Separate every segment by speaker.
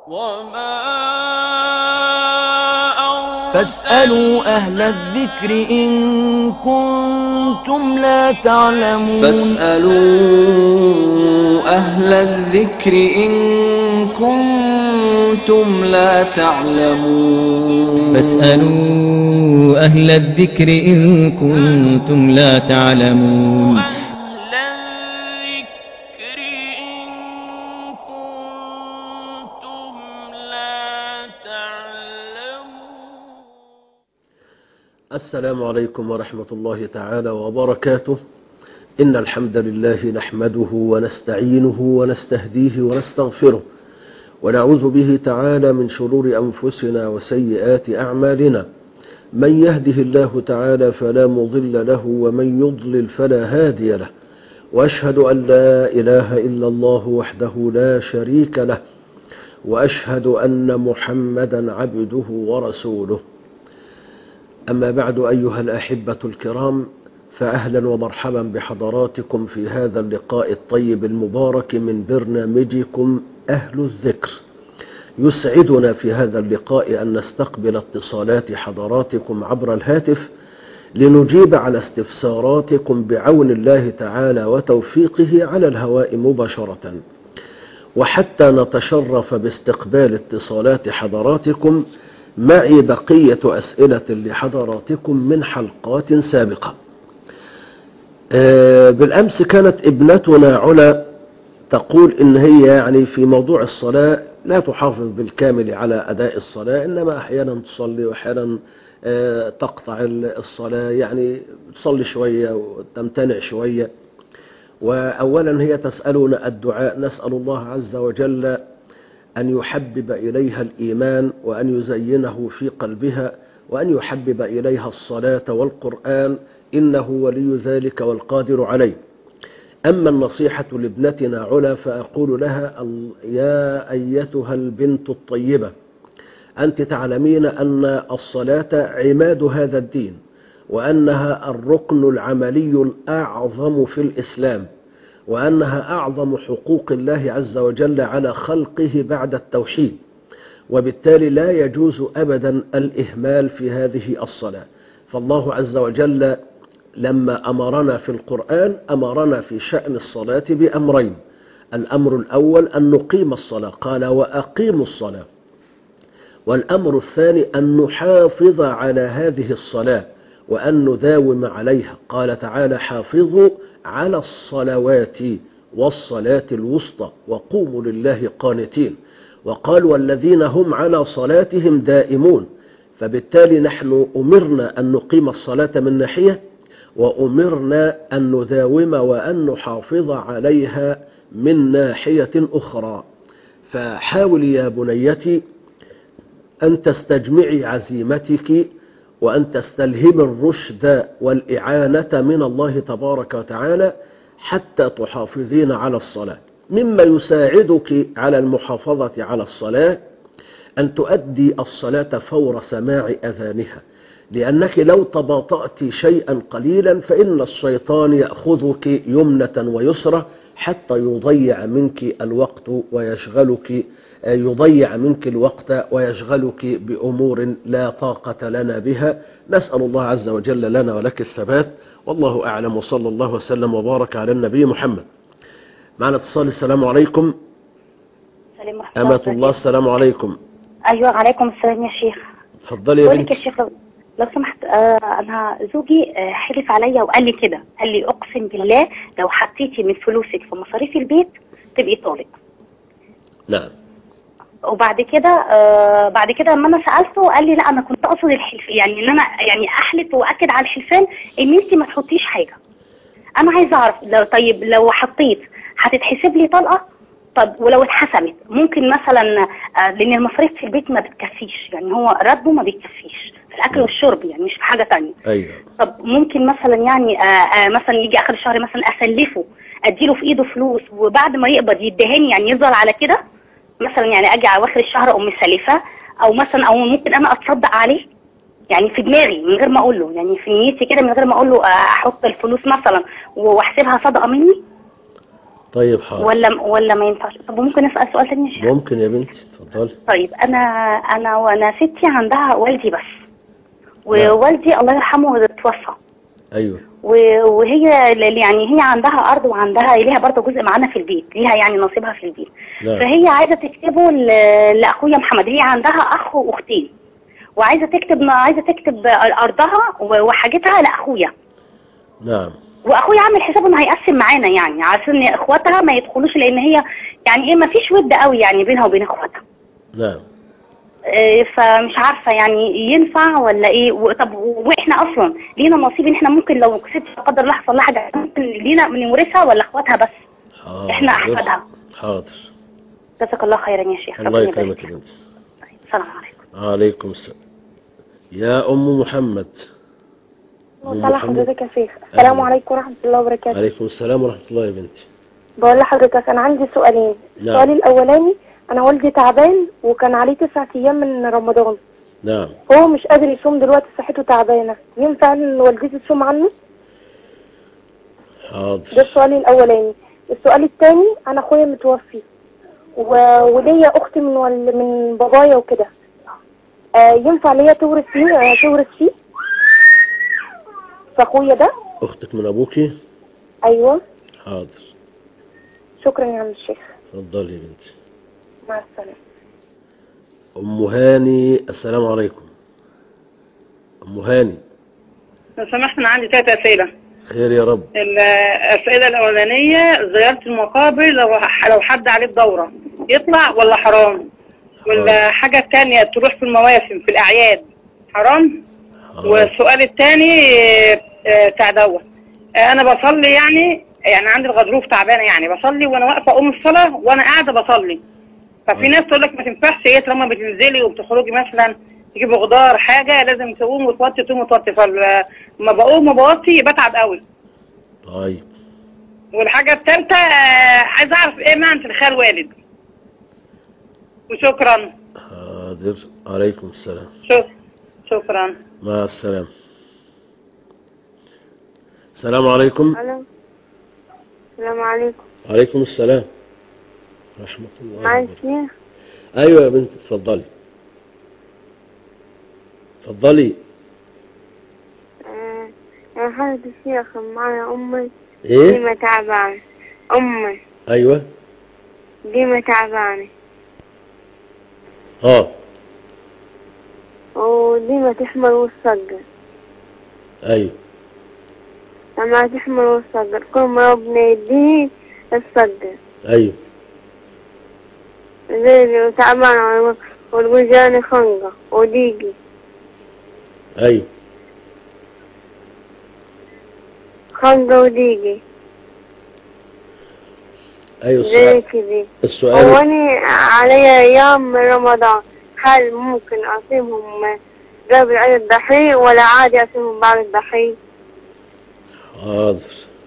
Speaker 1: فاسألوا أهل الذكر إن كنتم لا تعلمون.
Speaker 2: فاسألوا أهل الذكر إن كنتم لا تعلمون.
Speaker 3: فاسألوا أهل الذكر إن كنتم لا تعلمون.
Speaker 4: السلام عليكم ورحمة الله تعالى وبركاته. إن الحمد لله نحمده ونستعينه ونستهديه ونستغفره، ونعوذ به تعالى من شرور أنفسنا وسيئات أعمالنا. من يهده الله تعالى فلا مضل له، ومن يضلل فلا هادي له. وأشهد أن لا إله إلا الله وحده لا شريك له، وأشهد أن محمدا عبده ورسوله. أما بعد، أيها الأحبة الكرام، فأهلا ومرحبا بحضراتكم في هذا اللقاء الطيب المبارك من برنامجكم أهل الذكر. يسعدنا في هذا اللقاء أن نستقبل اتصالات حضراتكم عبر الهاتف لنجيب على استفساراتكم بعون الله تعالى وتوفيقه على الهواء مباشرة. وحتى نتشرف باستقبال اتصالات حضراتكم، معي بقية أسئلة لحضراتكم من حلقات سابقة. بالأمس كانت ابنتنا علا تقول إن هي يعني في موضوع الصلاة لا تحافظ بالكامل على أداء الصلاة، إنما أحيانا تصلي وأحيانا تقطع الصلاة، يعني تصلي شوية وتمتنع شوية. وأولا هي تسألنا الدعاء، نسأل الله عز وجل أن يحبب إليها الإيمان، وأن يزينه في قلبها، وأن يحبب إليها الصلاة والقرآن، إنه ولي ذلك والقادر عليه. أما النصيحة لابنتنا علا فأقول لها: يا أيتها البنت الطيبة، أنت تعلمين أن الصلاة عماد هذا الدين، وأنها الركن العملي الأعظم في الإسلام، وأنها أعظم حقوق الله عز وجل على خلقه بعد التوحيد، وبالتالي لا يجوز أبدا الإهمال في هذه الصلاة. فالله عز وجل لما أمرنا في القرآن أمرنا في شأن الصلاة بأمرين. الأمر الأول أن نقيم الصلاة، قال: وأقيموا الصلاة. والأمر الثاني أن نحافظ على هذه الصلاة وأن نداوم عليها، قال تعالى: حافظوا على الصلوات والصلاة الوسطى وقوموا لله قانتين. وقال: والذين هم على صلاتهم دائمون. فبالتالي نحن أمرنا أن نقيم الصلاة من ناحية، وأمرنا أن نداوم وأن نحافظ عليها من ناحية أخرى. فحاولي يا بنيتي أن تستجمعي عزيمتك، وأن تستلهم الرشد والإعانة من الله تبارك وتعالى حتى تحافظين على الصلاة. مما يساعدك على المحافظة على الصلاة أن تؤدي الصلاة فور سماع أذانها، لأنك لو تباطأت شيئا قليلا فإن الشيطان يأخذك يمنة ويسرى حتى يضيع منك الوقت ويشغلك بأمور لا طاقة لنا بها. نسأل الله عز وجل لنا ولك الثبات، والله أعلم، وصلى الله وسلم وبارك على النبي محمد. معنا اتصال. السلام عليكم. أمة الله، السلام عليكم.
Speaker 5: أيوة، عليكم السلام يا شيخ.
Speaker 4: اتفضلي يا بنتي.
Speaker 5: يا شيخ لو سمحت، أنا زوجي حلف عليا وقال لي كده، قال لي: أقسم بالله لو حطيتي من فلوسك في مصاريف البيت تبقي طالق.
Speaker 4: نعم.
Speaker 5: وبعد كده لما انا سالته قال لي: لا، انا كنت اقصد الحلف، يعني ان انا يعني احلف واكد على الحلفان ان انت ما تحطيش حاجه. انا عايزه اعرف لو حطيت هتتحسب لي طلقه؟ طب ولو اتحسبت ممكن مثلا، لان المصاريف في البيت ما بتكفيش، يعني هو راتبه ما بيكفيش في الاكل والشرب، يعني مش في حاجه ثانيه.
Speaker 4: ايوه.
Speaker 5: طب ممكن مثلا يعني مثلا يجي اخر الشهر مثلا اسلفه، اديله في ايده فلوس وبعد ما يقبض يدهاني، يعني يفضل على كده مثلا، يعني اجي على اخر الشهر اقوم مسلفه، او مثلا او ممكن انا اتصدق عليه، يعني في دماغي من غير ما اقول له، يعني في نيتي كده من غير ما اقول له احط الفلوس مثلا واحسبها صدقه مني.
Speaker 4: طيب حاضر.
Speaker 5: ولا ما ينفعش؟ طب ممكن اسال سؤال ثاني يا شيخ؟
Speaker 4: ممكن يا بنتي، اتفضل. اتفضل.
Speaker 5: طيب وانا ستي عندها والدي بس، ووالدي الله يرحمه توفى.
Speaker 4: ايوه.
Speaker 5: وهي يعني هي عندها ارض وعندها ليها برضه جزء معانا في البيت، ليها يعني نصيبها في البيت.
Speaker 4: نعم.
Speaker 5: فهي عايزه تكتبه لاخويا محمد. هي عندها اخ واختين، وعايزه تكتب ارضها وحاجتها لاخويا.
Speaker 4: نعم.
Speaker 5: واخويا عامل حسابه انه هيقسم معانا، يعني عشان اخواتها ما يدخلوش، لان هي يعني ايه ما فيش ود قوي يعني بينها وبين اخواتها.
Speaker 4: نعم.
Speaker 5: فمش عارفه يعني ينفع ولا ايه. طب واحنا اصلا لينا نصيب ان احنا ممكن لو ست لا قدر الله حصل لها حاجه ممكن لينا نورثها ولا اخواتها بس؟
Speaker 4: حاضر.
Speaker 5: احنا احفادها.
Speaker 4: حاضر.
Speaker 5: جزاك الله خيرا يا شيخ.
Speaker 4: الله يكرمك يا بنتي.
Speaker 5: السلام عليكم.
Speaker 4: وعليكم السلام. يا ام محمد.
Speaker 6: مرحبا حضرتك يا شيخ. السلام عليكم ورحمه الله وبركاته.
Speaker 4: وعليكم السلام ورحمه الله يا بنتي.
Speaker 6: بقول لحضرتك انا عندي سؤالين.
Speaker 4: نعم.
Speaker 6: السؤال الاولاني، انا والدي تعبان وكان عليه 9 ايام من رمضان.
Speaker 4: نعم.
Speaker 6: هو مش قادر يصوم دلوقتي، صحته تعبانه، ينفع ان والدتي تصوم عنه؟
Speaker 4: حاضر.
Speaker 6: ده السؤال الاولاني. السؤال الثاني، انا اخويا متوفي وليا اخت من بابايا وكده، ينفع ليا تورث فيه فاخويا ده؟
Speaker 4: اختك من ابوكي؟
Speaker 6: ايوه.
Speaker 4: حاضر.
Speaker 6: شكرا يا عم الشيخ.
Speaker 4: اتفضلي يا بنتي.
Speaker 6: مع السلامه.
Speaker 4: ام هاني. السلام عليكم. ام هاني.
Speaker 7: لو سمحت انا عندي 3 اسئله.
Speaker 4: خير يا رب.
Speaker 7: الاسئله الاولانيه، زياره المقابر لو حد عليه الدوره يطلع ولا حرام؟ والحاجه الثانيه، تروح في المواسم في الاعياد حرام؟ والسؤال الثاني بتاع دوت، انا بصلي يعني عندي الغضروف تعبانه، يعني بصلي وانا واقفه اقوم الصلاه وانا قاعده بصلي. ففي ناس تقول لك ما تنفعش، هي طالما بتنزلي وبتخرجي مثلا تجيبي غدار حاجه لازم تقوم وتوطي تقوم وتوطي، فلما بقوم وبوطي بتعب قوي.
Speaker 4: طيب.
Speaker 7: والحاجه الثالثه عايز اعرف ايه معنى الخال والد. وشكرا.
Speaker 4: حاضر. عليكم السلام.
Speaker 7: شكرا.
Speaker 4: مع السلامه. السلام عليكم.
Speaker 6: السلام عليكم.
Speaker 4: وعليكم السلام ورحمة الله.
Speaker 6: مع الشيخ.
Speaker 4: ايوه يا بنت اتفضلي. اتفضلي.
Speaker 6: يا حضرة الشيخ، معايا امي
Speaker 4: ايه؟
Speaker 6: ديما تعبانة. امي.
Speaker 4: ايوه.
Speaker 6: ديما تعبانة. وديما تحمل وتصقر.
Speaker 4: ايوه.
Speaker 6: لما تحمل وتصقر كل ما ربنا يديه تصقر.
Speaker 4: ايوه.
Speaker 6: زي تعبانة والوجاني خنقة وديقي.
Speaker 4: ايوه.
Speaker 6: خنقة وديقي.
Speaker 4: ايوه.
Speaker 6: زي كذي.
Speaker 4: السؤال.
Speaker 6: واني علي ايام من رمضان، هل ممكن اصيمهم قبل عيد الضحية ولا عادي اصيمهم بعد الضحية؟
Speaker 4: حاضر.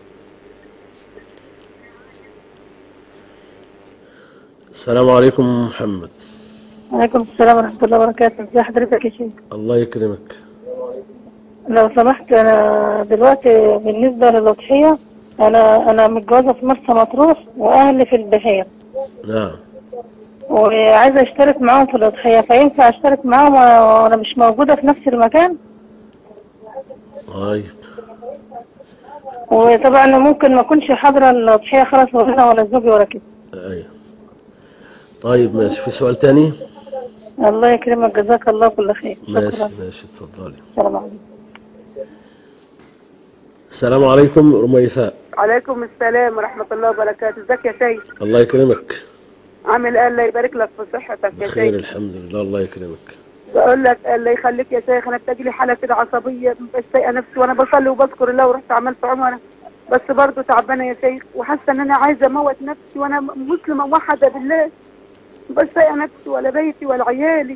Speaker 4: السلام عليكم محمد.
Speaker 8: وعليكم السلام ورحمة الله وبركاته. ازي حضرتك يا شيخ؟
Speaker 4: الله يكرمك.
Speaker 8: لو سمحت، انا دلوقتي بالنسبة للأضحية انا متجوزة في مرسى مطروح واهلي في البحيرة.
Speaker 4: نعم.
Speaker 8: وعايزة اشترك معاهم في الأضحية، فينفع اشترك معاهم وانا مش موجودة في نفس المكان؟
Speaker 4: طيب.
Speaker 8: وطبعا ممكن ما اكونش حاضرة الأضحية خلاص، ولا زوجي ولا كده.
Speaker 4: ايوه. طيب ماشي. في سؤال تاني؟
Speaker 8: الله يكرمك، جزاك الله كل خير.
Speaker 4: ماشي.
Speaker 8: شكرا.
Speaker 4: ماشي اتفضلي.
Speaker 8: السلام عليكم.
Speaker 4: السلام عليكم رميثاء.
Speaker 9: عليكم السلام ورحمة الله وبركاته. ازيك يا شيخ؟
Speaker 4: الله يكرمك.
Speaker 9: عامل ايه؟ الله يبارك لك في صحتك يا شيخ.
Speaker 4: بخير الحمد لله. الله يكرمك.
Speaker 9: بقول لك الله يخليك يا شيخ، انا بتجي لي حالة كده عصبية، مش طايقة نفسي وانا بصلي وبذكر الله، ورحت عملت عمرة بس برضه تعبانة يا شيخ، وحاسة ان انا عايزة اموت نفسي وانا مسلمة موحدة بالله، بس طايقة نفسي ولا بيتي ولا عيالي.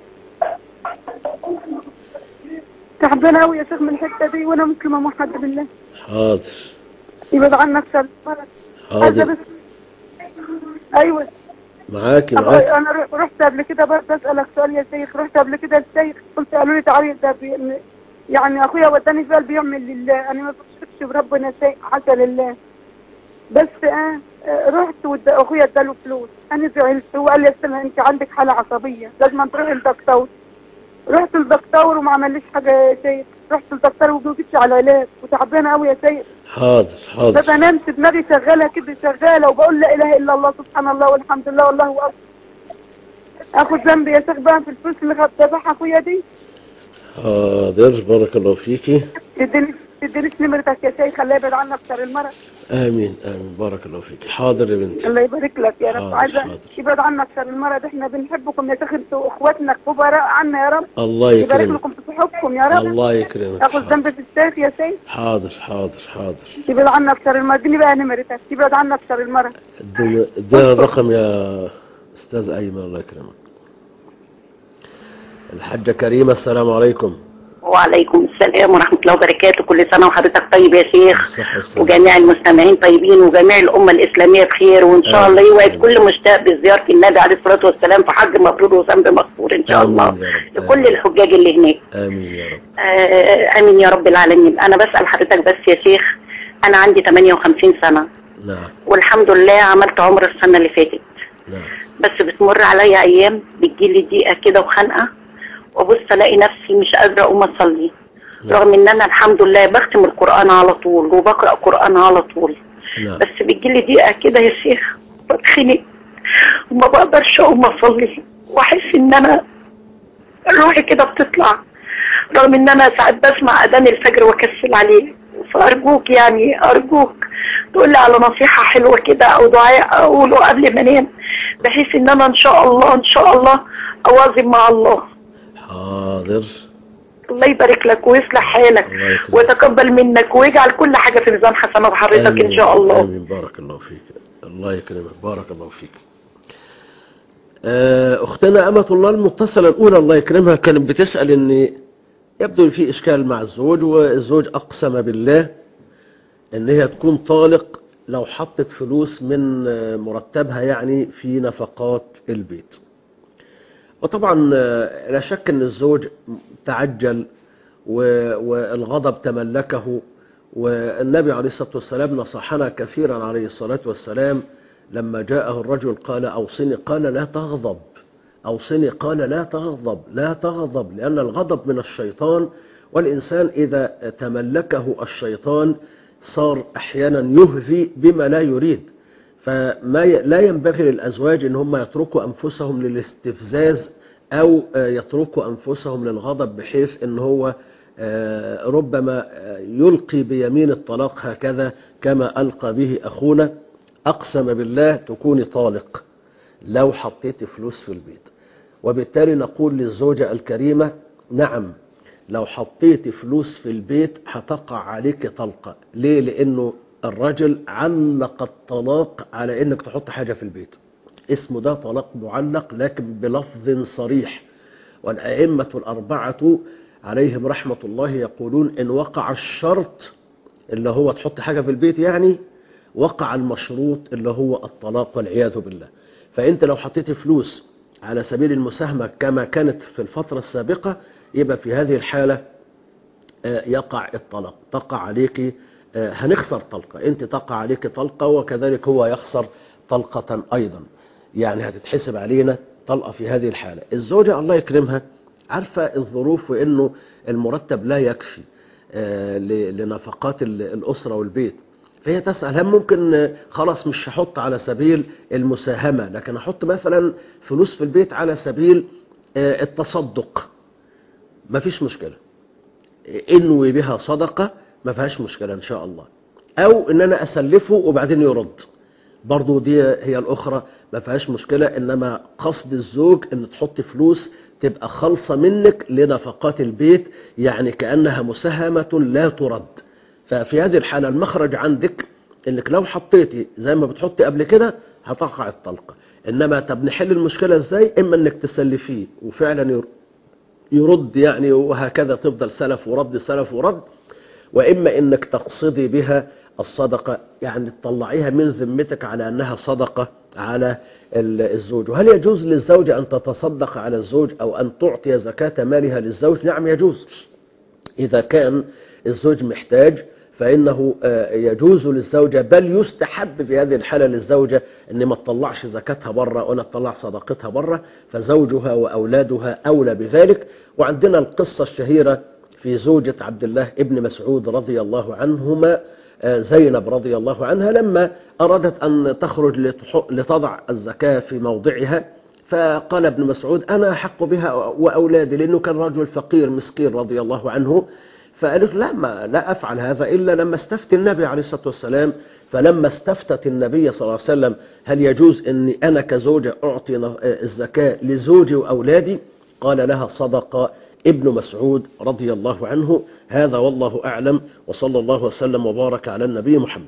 Speaker 9: تعبانة قوي يا شيخ من الحتة دي وانا مسلمة موحدة بالله.
Speaker 4: حاضر.
Speaker 9: يبعد عنا الشر.
Speaker 4: حاضر.
Speaker 9: ايوه
Speaker 4: معاكي.
Speaker 9: انا رحت قبل كده برضه اسالك سؤال يا شيخ. رحت قبل كده الشيخ، قلت قالوا لي تعالي ده يعني اخويا وداني في قلبي يعمل لله، انا ما بشركش بربنا شيء، حتى لله بس رحت اخويا اداله فلوس، انا زعلت. هو قال لي يا استاذ انت عندك حاله عصبيه لازم تروحي للدكتور. رحت للدكتور وما عمليش حاجه يا سيد. رحت للدكتور وما جبتش على علاج وتعبانه قوي يا سيد.
Speaker 4: حاضر حاضر.
Speaker 9: فنمت دماغي شغاله كده شغاله وبقول لا اله الا الله سبحان الله والحمد لله والله اكبر. اخد ذنبي يا شيخ بقى في الفلوس اللي دفعها اخويا دي؟
Speaker 4: حاضر بارك الله فيكي.
Speaker 9: تدينيش نمرتك يا شيخ خليها يبعد عنك شر المرض.
Speaker 4: امين امين بارك الله فيكي. حاضر يا بنتي.
Speaker 9: الله يبارك لك يا رب. عايزه يبعد عنك شر المرض. احنا بنحبكم يا شيخ انتوا اخواتنا كبراء عنا يا رب.
Speaker 4: الله يكرمك.
Speaker 9: يبارك لكم في صحبكم يا رب.
Speaker 4: الله يكرمك.
Speaker 9: اخذ ذنب في الشيخ يا شيخ.
Speaker 4: حاضر حاضر حاضر.
Speaker 9: يبعد عنك شر المرض. اديني بقى نمرتك يبعد عنك شر المرض.
Speaker 4: ادينا الرقم يا استاذ ايمن. الله يكرمك. الحاجه كريمه السلام عليكم.
Speaker 10: وعليكم السلام ورحمة الله وبركاته. كل سنة وحضرتك طيب يا شيخ، وجميع المستمعين طيبين، وجميع الأمة الإسلامية بخير، وإن شاء الله يوعد كل مشتاق بزيارة النبي عليه الصلاة والسلام في حج مبرور وذنب مغفور إن شاء الله لكل الحجاج اللي هناك.
Speaker 4: آمين يا رب.
Speaker 10: آمين يا رب العالمين. أنا بسأل حضرتك بس يا شيخ، أنا عندي 58 سنة.
Speaker 4: نعم.
Speaker 10: والحمد لله عملت عمر السنة اللي فاتت.
Speaker 4: نعم.
Speaker 10: بس بتمر عليا أيام بتجيلي ضيقة كده وخنقة، وبص الاقي نفسي مش قادره اقوم اصلي. رغم ان انا الحمد لله بختم القران على طول وبقرا قران على طول. بس بتجيلي ضيقه كده يا شيخ، بتخنق وما بقدرش اقوم اصلي، واحس ان انا روحي كده بتطلع، رغم ان انا ساعات بسمع اذان الفجر واكسل عليه. فارجوك يعني ارجوك تقول لي على نصيحه حلوه كده او دعاء اقوله قبل ما انام، بحيث ان انا ان شاء الله ان شاء الله اواظب مع الله.
Speaker 4: حاضر.
Speaker 10: الله يبارك لك ويصلح حالك ويتقبل منك ويجعل كل حاجة في ميزان حسنات حضرتك إن شاء الله.
Speaker 4: آمين بارك الله فيك. الله يكرمك بارك الله فيك. أختنا أمة الله المتصلة الأولى الله يكرمها كانت بتسأل إن يبدو في إشكال مع الزوج، والزوج أقسم بالله إن هي تكون طالق لو حطت فلوس من مرتبها يعني في نفقات البيت. وطبعا لا شك ان الزوج تعجل والغضب تملكه، والنبي عليه الصلاة والسلام نصحنا كثيرا عليه الصلاة والسلام لما جاءه الرجل قال أوصني، قال لا تغضب. أوصني قال لا تغضب لا تغضب، لأن الغضب من الشيطان، والإنسان إذا تملكه الشيطان صار أحيانا يهذي بما لا يريد. فما لا ينبغي للأزواج إن هم يتركوا أنفسهم للاستفزاز أو يتركوا أنفسهم للغضب، بحيث إن هو ربما يلقي بيمين الطلاق هكذا كما ألقى به أخونا. أقسم بالله تكوني طالق لو حطيت فلوس في البيت. وبالتالي نقول للزوجة الكريمة نعم لو حطيت فلوس في البيت هتقع عليك طلقة. ليه؟ لأنه الرجل علق الطلاق على انك تحط حاجة في البيت، اسمه ده طلاق معلق لكن بلفظ صريح. والأئمة الأربعة عليهم رحمة الله يقولون إن وقع الشرط اللي هو تحط حاجة في البيت يعني وقع المشروط اللي هو الطلاق والعياذ بالله. فأنت لو حطيت فلوس على سبيل المساهمة كما كانت في الفترة السابقة يبقى في هذه الحالة يقع الطلاق، تقع عليك هنخسر طلقة، انت تقع عليك طلقة وكذلك هو يخسر طلقة ايضا، يعني هتتحسب علينا طلقة في هذه الحالة. الزوجة الله يكرمها عارفة الظروف وانه المرتب لا يكفي لنفقات الاسرة والبيت، فهي تسأل هل ممكن خلاص مش هحط على سبيل المساهمة لكن احط مثلا فلوس في البيت على سبيل التصدق، ما فيش مشكلة، انوي بها صدقة ما فيهاش مشكلة ان شاء الله، او ان انا اسلفه وبعدين يرد برضو دي هي الاخرى ما فيهاش مشكلة. انما قصد الزوج ان تحط فلوس تبقى خالصة منك لنفقات البيت، يعني كأنها مساهمة لا ترد. ففي هذه الحالة المخرج عندك انك لو حطيتي زي ما بتحطي قبل كده هتقع الطلقة. انما طب نحل المشكلة ازاي؟ اما انك تسلفيه وفعلا يرد يعني وهكذا تفضل سلف ورد سلف ورد، وإما إنك تقصدي بها الصدقة يعني تطلعيها من ذمتك على أنها صدقة على الزوج. وهل يجوز للزوجة أن تتصدق على الزوج أو أن تعطي زكاة مالها للزوج؟ نعم يجوز. إذا كان الزوج محتاج فإنه يجوز للزوجة بل يستحب في هذه الحالة للزوجة أن ما تطلعش زكاتها بره ولا تطلع صدقتها بره، فزوجها وأولادها أولى بذلك. وعندنا القصة الشهيرة في زوجة عبد الله ابن مسعود رضي الله عنهما، زينب رضي الله عنها، لما أرادت أن تخرج لتضع الزكاة في موضعها، فقال ابن مسعود أنا أحق بها وأولادي، لأنه كان رجل فقير مسكين رضي الله عنه. فقالت لا أفعل هذا إلا لما استفتي النبي عليه الصلاة والسلام. فلما استفتت النبي صلى الله عليه وسلم هل يجوز أني أنا كزوجة أعطي الزكاة لزوجي وأولادي، قال لها صدق ابن مسعود رضي الله عنه. هذا والله أعلم، وصلى الله وسلم وبارك على النبي محمد.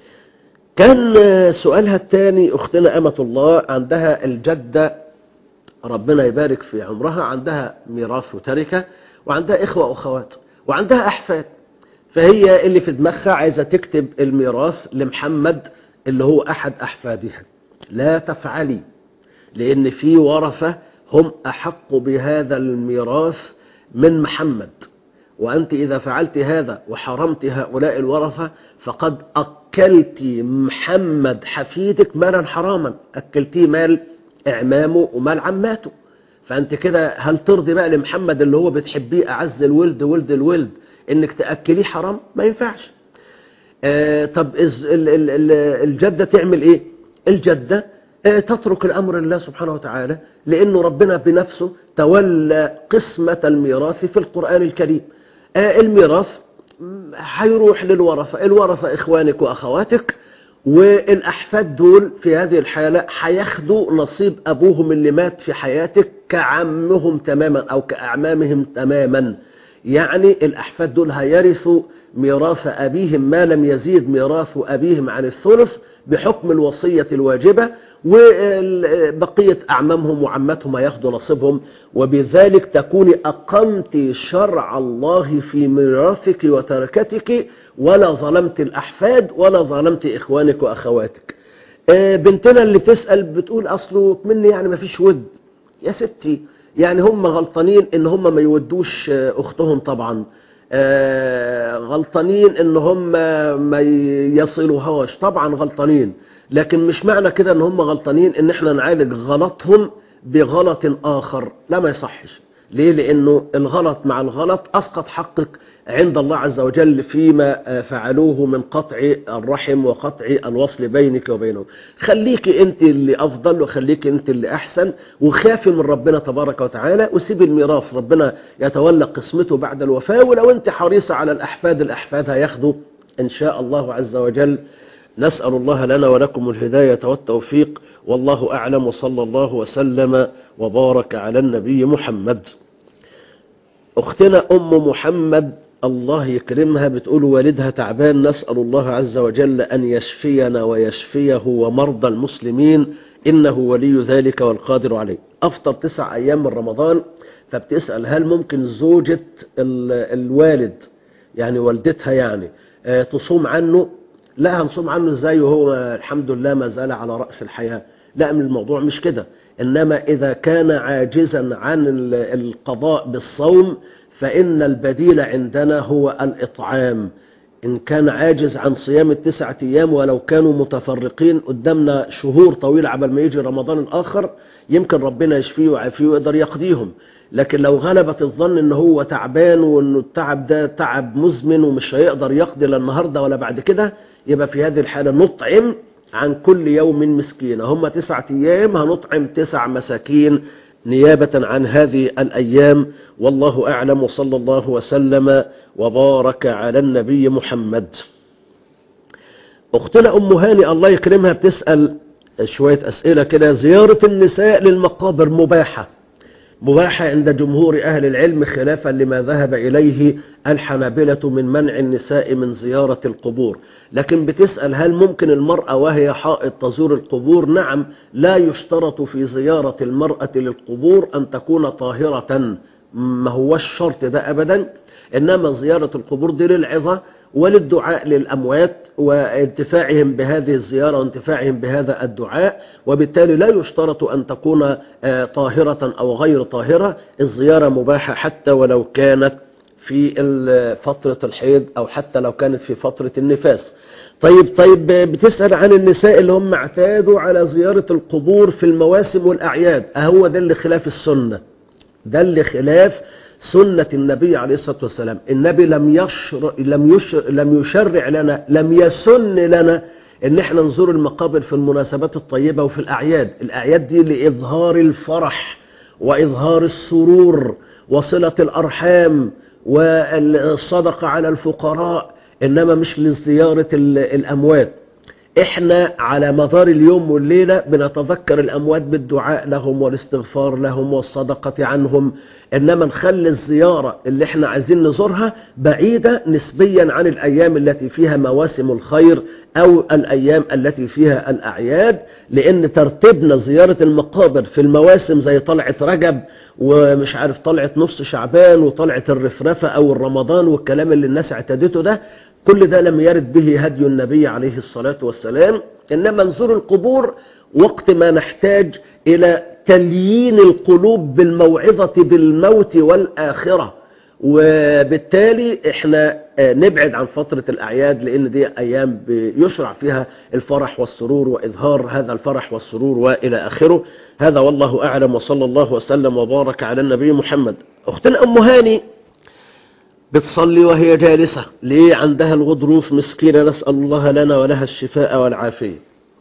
Speaker 4: كان سؤالها الثاني أختنا أمة الله، عندها الجدة ربنا يبارك في عمرها، عندها ميراث وتركة، وعندها إخوة وأخوات، وعندها أحفاد، فهي اللي في دماغها عايزة تكتب الميراث لمحمد اللي هو أحد أحفادها. لا تفعلي، لأن في ورثة هم أحق بهذا الميراث من محمد، وأنت إذا فعلت هذا وحرمت هؤلاء الورثة فقد أكلت محمد حفيدك مالا حراما، أكلتيه مال إعمامه ومال عماته. فأنت كده هل ترضي بقى لمحمد اللي هو بتحبيه أعز الولد ولد الولد إنك تأكليه حرام؟ ما ينفعش. طب الجدة تعمل إيه؟ الجدة تترك الأمر لله سبحانه وتعالى، لأنه ربنا بنفسه تولى قسمة الميراث في القرآن الكريم. الميراث هيروح للورثة، الورثة إخوانك وأخواتك، والأحفاد دول في هذه الحالة هياخدوا نصيب أبوهم اللي مات في حياتك كعمهم تماما أو كأعمامهم تماما. يعني الأحفاد دول هيرثوا ميراث أبيهم ما لم يزيد ميراث أبيهم عن الثلث بحكم الوصية الواجبة، وبقية أعمامهم وعماتهم هياخدوا نصيبهم، وبذلك تكوني أقمت شرع الله في ميراثك وتركتك، ولا ظلمت الأحفاد ولا ظلمت إخوانك وأخواتك. بنتنا اللي بتسأل بتقول أصله مني يعني ما فيش ود. يا ستي يعني هم غلطانين إن هم ما يودوش أختهم، طبعا غلطانين إن هم ما يصلوهاش، طبعا غلطانين، لكن مش معنى كده إن هم غلطانين إن احنا نعالج غلطهم بغلط آخر. لا، ما يصحش. ليه؟ لأنه الغلط مع الغلط أسقط حقك عند الله عز وجل فيما فعلوه من قطع الرحم وقطع الوصل بينك وبينهم. خليك أنت اللي أفضل، وخليك أنت اللي أحسن، وخافي من ربنا تبارك وتعالى، وسيب الميراث ربنا يتولى قسمته بعد الوفاة. ولو أنت حريصة على الأحفاد هياخدوا إن شاء الله عز وجل. نسأل الله لنا ولكم الهداية والتوفيق، والله أعلم، وصلى الله وسلم وبارك على النبي محمد. أختنا أم محمد الله يكرمها بتقول والدها تعبان، نسأل الله عز وجل أن يشفينا ويشفيه ومرضى المسلمين، إنه ولي ذلك والقادر عليه. أفطر 9 أيام من رمضان، فبتسأل هل ممكن زوجة الوالد يعني والدتها يعني تصوم عنه؟ لا، هنصوم عنه ازاي وهو الحمد لله ما زال على رأس الحياة؟ لا، من الموضوع مش كده. إنما إذا كان عاجزا عن القضاء بالصوم فإن البديل عندنا هو الإطعام. إن كان عاجز عن صيام 9 أيام ولو كانوا متفرقين، قدامنا شهور طويلة عبال ما يجي رمضان الآخر، يمكن ربنا يشفيه ويعافيه ويقدر يقضيهم. لكن لو غلبت الظن إن هو تعبان وإنه التعب ده تعب مزمن ومش هيقدر يقضي لا النهاردة ولا بعد كده، يبقى في هذه الحالة نطعم عن كل يوم مسكين. هم 9 أيام، هنطعم 9 مساكين نيابة عن هذه الأيام، والله أعلم، وصلى الله وسلم وبارك على النبي محمد. أختنا أم هاني الله يكرمها بتسأل شوية أسئلة كده. زيارة النساء للمقابر مباحة عند جمهور أهل العلم، خلافا لما ذهب إليه الحنابلة من منع النساء من زيارة القبور. لكن بتسأل هل ممكن المرأة وهي حائض تزور القبور؟ نعم، لا يشترط في زيارة المرأة للقبور أن تكون طاهرة، ما هو الشرط ده أبدا، إنما زيارة القبور دي للعظة وللدعاء للأموات وانتفاعهم بهذه الزيارة وانتفاعهم بهذا الدعاء، وبالتالي لا يشترط أن تكون طاهرة أو غير طاهرة. الزيارة مباحة حتى ولو كانت في فترة الحيض أو حتى لو كانت في فترة النفاس. طيب بتسأل عن النساء اللي هم اعتادوا على زيارة القبور في المواسم والأعياد. أهو ده اللي خلاف السنة، ده اللي خلاف سنة النبي عليه الصلاة والسلام. النبي لم يشرع لنا، لم يسن لنا ان احنا نزور المقابر في المناسبات الطيبة وفي الأعياد دي لإظهار الفرح وإظهار السرور وصلة الأرحام والصدقة على الفقراء، إنما مش لزيارة الأموات. احنا على مدار اليوم والليلة بنتذكر الأموات بالدعاء لهم والاستغفار لهم والصدقة عنهم، إنما نخلي الزيارة اللي احنا عايزين نزورها بعيدة نسبيا عن الأيام التي فيها مواسم الخير أو الأيام التي فيها الأعياد، لأن ترتيبنا زيارة المقابر في المواسم زي طلعة رجب ومش عارف طلعة نص شعبان وطلعة الرفرفة أو الرمضان والكلام اللي الناس اعتادته ده، كل ده لم يرد به هدي النبي عليه الصلاة والسلام. إنما نزور القبور وقت ما نحتاج إلى تليين القلوب بالموعظة بالموت والآخرة، وبالتالي احنا نبعد عن فترة الأعياد، لأن دي أيام يشرع فيها الفرح والسرور وإظهار هذا الفرح والسرور وإلى آخره. هذا والله أعلم، وصلى الله وسلم وبارك على النبي محمد. أختنا أم هاني بتصلي وهي جالسة، ليه؟ عندها الغضروف مسكينة، نسأل الله لنا ولها الشفاء والعافية.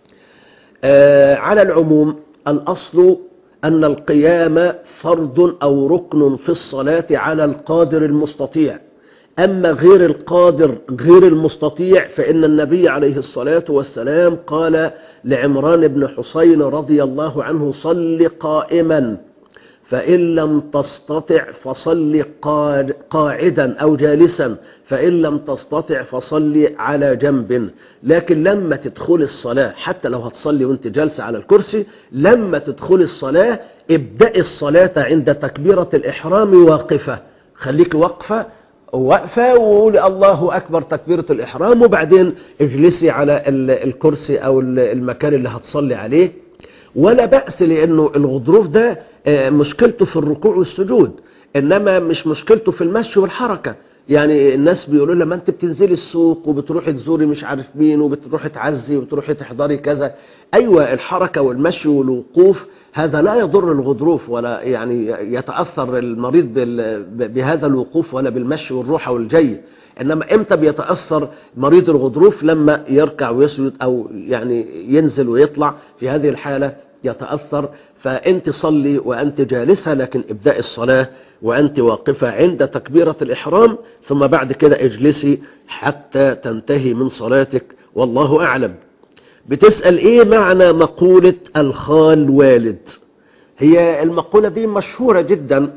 Speaker 4: على العموم الأصل أن القيام فرض أو ركن في الصلاة على القادر المستطيع. أما غير القادر غير المستطيع فإن النبي عليه الصلاة والسلام قال لعمران بن حسين رضي الله عنه: صل قائما، فإن لم تستطع فصل قاعدا أو جالسا، فإن لم تستطع فصل على جنب. لكن لما تدخل الصلاة، حتى لو هتصلي وانت جالسة على الكرسي، لما تدخل الصلاة ابدأ الصلاة عند تكبيرة الإحرام واقفة، خليك وقفة وقول الله أكبر تكبيرة الإحرام، وبعدين اجلسي على الكرسي أو المكان اللي هتصلي عليه. ولا بأس، لأنه الغضروف ده مشكلته في الركوع والسجود، إنما مش مشكلته في المشي والحركة. يعني الناس بيقولوا لما أنت بتنزلي السوق وبتروحي تزوري مش عارف مين وبتروحي تعزي وبتروحي تحضري كذا، أيوة الحركة والمشي والوقوف هذا لا يضر الغضروف، ولا يعني يتأثر المريض بهذا الوقوف ولا بالمشي والروحة والجي. إنما إمتى بيتأثر مريض الغضروف؟ لما يركع ويسجد أو يعني ينزل ويطلع، في هذه الحالة يتأثر. فأنت صلي وأنت جالسة، لكن ابدأ الصلاة وأنت واقفة عند تكبيرة الإحرام، ثم بعد كده اجلسي حتى تنتهي من صلاتك، والله أعلم. بتسأل إيه معنى مقولة الخال والد؟ هي المقولة دي مشهورة جدا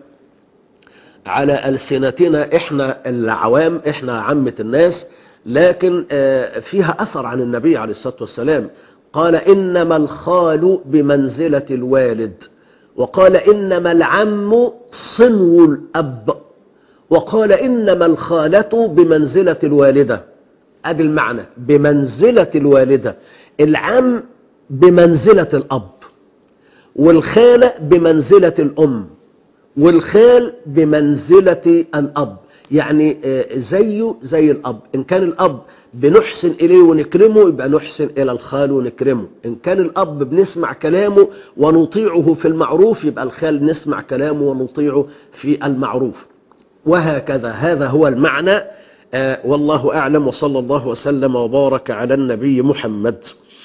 Speaker 4: على ألسنتنا إحنا العوام، إحنا عامة الناس، لكن فيها أثر عن النبي عليه الصلاة والسلام. قال: إنما الخال بمنزلة الوالد، وقال: إنما العم صنو الأب، وقال: إنما الخالة بمنزلة الوالدة. أدي المعنى، بمنزلة الوالدة. العم بمنزلة الأب، والخالة بمنزلة الأم، والخال بمنزلة الأب، يعني زيه زي الأب. إن كان الأب بنحسن إليه ونكرمه يبقى نحسن إلى الخال ونكرمه، إن كان الأب بنسمع كلامه ونطيعه في المعروف يبقى الخال نسمع كلامه ونطيعه في المعروف، وهكذا. هذا هو المعنى، والله أعلم، وصلى الله وسلم وبارك على النبي محمد.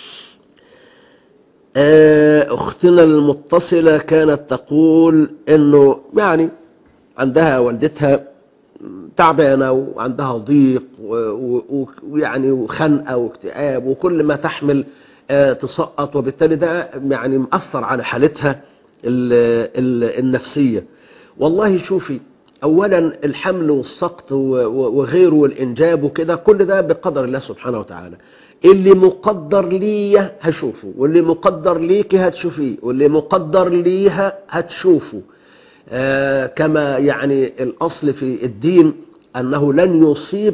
Speaker 4: أختنا المتصلة كانت تقول إنه يعني عندها والدتها تعبانة وعندها ضيق ويعني وخنقة واكتئاب وكل ما تحمل تسقط، وبالتالي ده يعني مأثر على حالتها النفسية. والله شوفي، أولا الحمل والسقط وغيره والإنجاب وكده كل ده بقدر الله سبحانه وتعالى. اللي مقدر لي هشوفه، واللي مقدر ليك هتشوفيه، واللي مقدر ليها هتشوفه. كما يعني الأصل في الدين أنه لن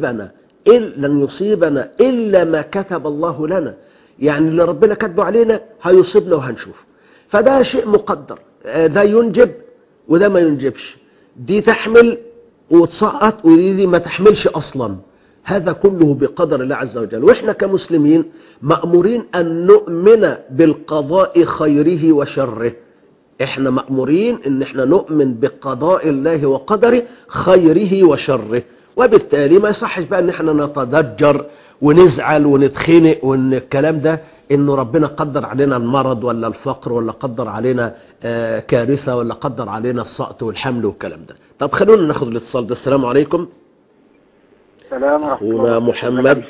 Speaker 4: يصيبنا إلا ما كتب الله لنا، يعني اللي ربنا كتبه علينا هيصيبنا وهنشوفه، فده شيء مقدر. ده ينجب وده ما ينجبش، دي تحمل وتسقط ودي ما تحملش أصلا. هذا كله بقدر الله عز وجل. وإحنا كمسلمين مأمورين أن نؤمن بالقضاء خيره وشره. إحنا مأمورين أن إحنا نؤمن بقضاء الله وقدره خيره وشره، وبالتالي ما يصحش بقى أن إحنا نتضجر ونزعل ونتخنق وأن الكلام ده إنه ربنا قدر علينا المرض ولا الفقر ولا قدر علينا كارثة ولا قدر علينا السقط والحمل والكلام ده. طب خلونا ناخد الاتصال ده. السلام عليكم.
Speaker 11: السلام ورحمة الله.
Speaker 4: أخونا محمد.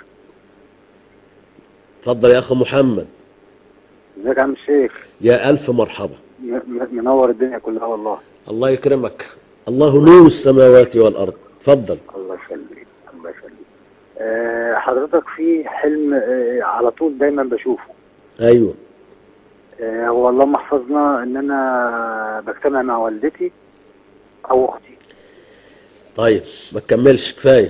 Speaker 4: اتفضل يا أخو محمد.
Speaker 11: ازيك يا عم الشيخ؟
Speaker 4: يا ألف مرحبا.
Speaker 11: منور الدنيا كلها والله.
Speaker 4: الله يكرمك. الله نور السماوات والأرض. اتفضل.
Speaker 11: الله يخليك الله يخليك. حضرتك في حلم على طول دايما بشوفه.
Speaker 4: أيوه.
Speaker 11: هو اللهم احفظنا ان انا بجتمع مع والدتي او اختي.
Speaker 4: طيب ما تكملش كفايه.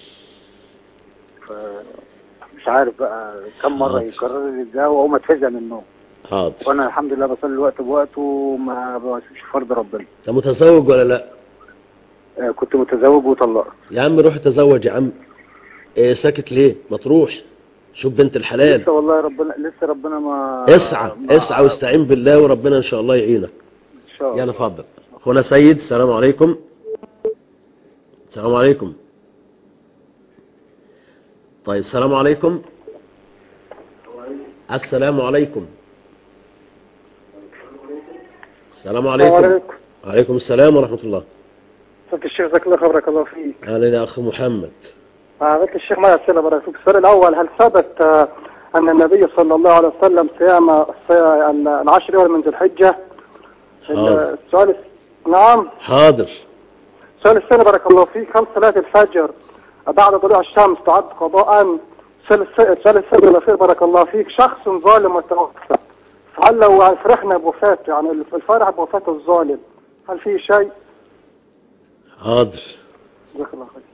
Speaker 11: مش عارف بقى كم مره يكرر لي ده واقوم اتفزع من النوم.
Speaker 4: حاضر.
Speaker 11: وانا الحمد لله بصلي الوقت بوقته وما بسيبش فرض ربنا.
Speaker 4: انت متزوج ولا لا؟
Speaker 11: كنت متزوج وطلقت.
Speaker 4: يا عم روح تزوج يا عم. ساكت ليه؟ ما تروح شوف بنت الحلال.
Speaker 11: لسه والله لسه ربنا ما
Speaker 4: اسعى واستعين بالله وربنا ان شاء الله يعينك
Speaker 11: ان شاء الله.
Speaker 4: يلا اتفضل. اخونا سيد. السلام عليكم. السلام عليكم. طيب السلام عليكم. السلام عليكم. السلام عليكم. وعليكم السلام ورحمة الله.
Speaker 12: فضل الشيخ جزاك الله خيرك الله فيك.
Speaker 4: أهلا يا أخي محمد.
Speaker 12: فضل الشيخ معي أسئلة بارك فيك. السؤال الأول، هل ثبت أن النبي صلى الله عليه وسلم صيام العشر أيام من ذي الحجة؟ السؤال نعم.
Speaker 4: حاضر.
Speaker 12: السؤال الثاني بارك الله فيك، هل صلاة الفجر بعد طلوع الشمس تعد قضاء؟ السؤال الثاني الأخير بارك الله فيك، شخص ظالم وتوفى، هل لو فرحنا بوفاته يعني الفرح بوفاة الظالم هل فيه شيء؟
Speaker 4: حاضر.
Speaker 12: جزاك الله خير.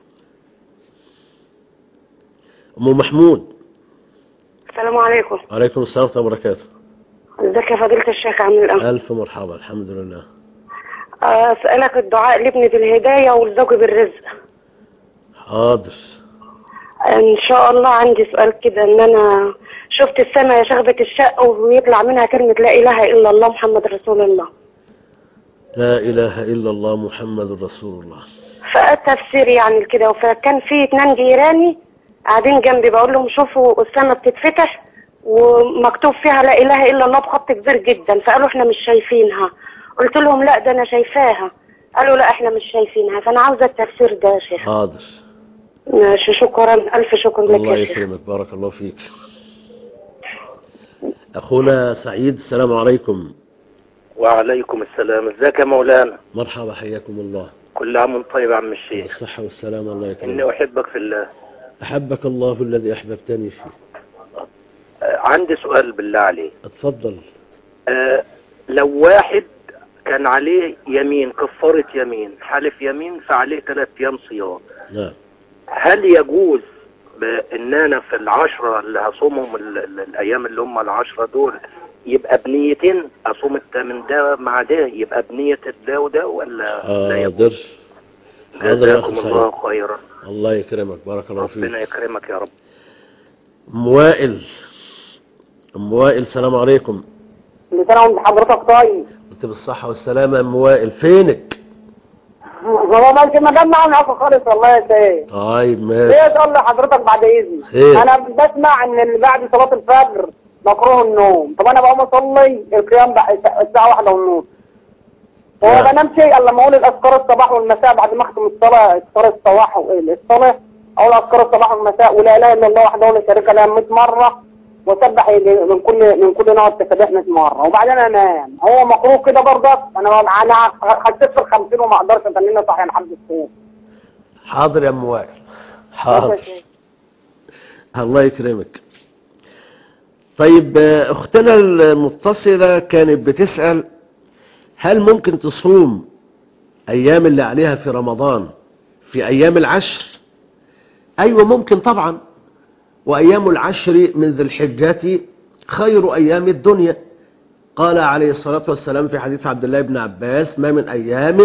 Speaker 4: أم محمود.
Speaker 13: السلام عليكم.
Speaker 4: وعليكم السلام ورحمة الله وبركاته.
Speaker 13: ازيك يا فضيلة الشيخ عامل ايه؟
Speaker 4: ألف مرحبا الحمد لله.
Speaker 13: أسألك الدعاء لابني بالهداية والزوج بالرزق.
Speaker 4: حاضر.
Speaker 13: ان شاء الله. عندي سؤال كده، ان انا شفت السماء شغبة الشق ويطلع منها كلمة لا اله الا الله محمد رسول الله.
Speaker 4: لا اله الا الله محمد رسول الله.
Speaker 13: فالتفسير يعني كده، فكان في 2 جيراني قاعدين جنبي بقول لهم شوفوا السماء بتتفتح ومكتوب فيها لا اله الا الله بخط كبير جدا، فقالوا احنا مش شايفينها. قلت لهم لا ده انا شايفاها. قالوا لا احنا مش شايفينها. فانا عاوزة التفسير ده يا شيخ.
Speaker 4: حاضر.
Speaker 13: ماشي شكرا. الف شكر لك
Speaker 4: الله
Speaker 13: يا شيخ.
Speaker 4: يكرمك بارك الله فيك. اخونا سعيد. السلام عليكم.
Speaker 14: وعليكم السلام. ازيك يا مولانا؟
Speaker 4: مرحبا حياكم الله.
Speaker 14: كل عام وانت طيب يا عم الشيخ.
Speaker 4: الصحة والسلامة. الله يكرمك.
Speaker 14: اني احبك في الله.
Speaker 4: احبك الله الذي احببتني فيه.
Speaker 14: عندي سؤال بالله عليك.
Speaker 4: اتفضل.
Speaker 14: لو واحد كان عليه يمين كفارة يمين حلف يمين فعليه 3 أيام صيام.
Speaker 4: نعم.
Speaker 14: هل يجوز بان انا في ال10 اللي هصومهم الايام اللي هم ال10 دول يبقى بنيتين اصوم من ده مع ده يبقى بنية ده وده ولا لا يجوز؟
Speaker 4: حاضر يا
Speaker 14: جزاكم الله خيرا.
Speaker 4: الله يكرمك بارك الله فيك.
Speaker 14: ربنا يكرمك يا رب.
Speaker 4: ام وائل. ام وائل السلام عليكم.
Speaker 15: اللي كان عند حضرتك طيب.
Speaker 4: انت بالصحة والسلامة يا ام وائل. فينك؟
Speaker 15: هو ماشي مدام معانا خالص والله يا سيد.
Speaker 4: طيب ماشي.
Speaker 15: ليه تقول لحضرتك بعد اذنك؟ انا بسمع ان اللي بعد صلاة الفجر مكروه النوم. طب انا بقوم اصلي القيام بقى الساعة 1:30. هو بنام شيء الا لما اقول الاذكار الصباح والمساء بعد ما اختم الصلاة. اذكار الصباح الصلاة اقول اذكار الصباح والمساء ولا اله الا الله وحده لا شريك له 100 مرة وسبح من كل نوع التسبيح 100 مرة وبعدين انام. هو مكروه كده برضه. انا حسيت في 50 وما اقدرش اتنيني صاحي لحد الصبح.
Speaker 4: حاضر يا ام وائل. حاضر. الله يكرمك. طيب اختنا المتصلة كانت بتسأل هل ممكن تصوم ايام اللي عليها في رمضان في ايام العشر؟ ايوه ممكن طبعا. وايام العشر من ذي الحجة خير ايام الدنيا. قال عليه الصلاة والسلام في حديث عبد الله بن عباس ما من ايام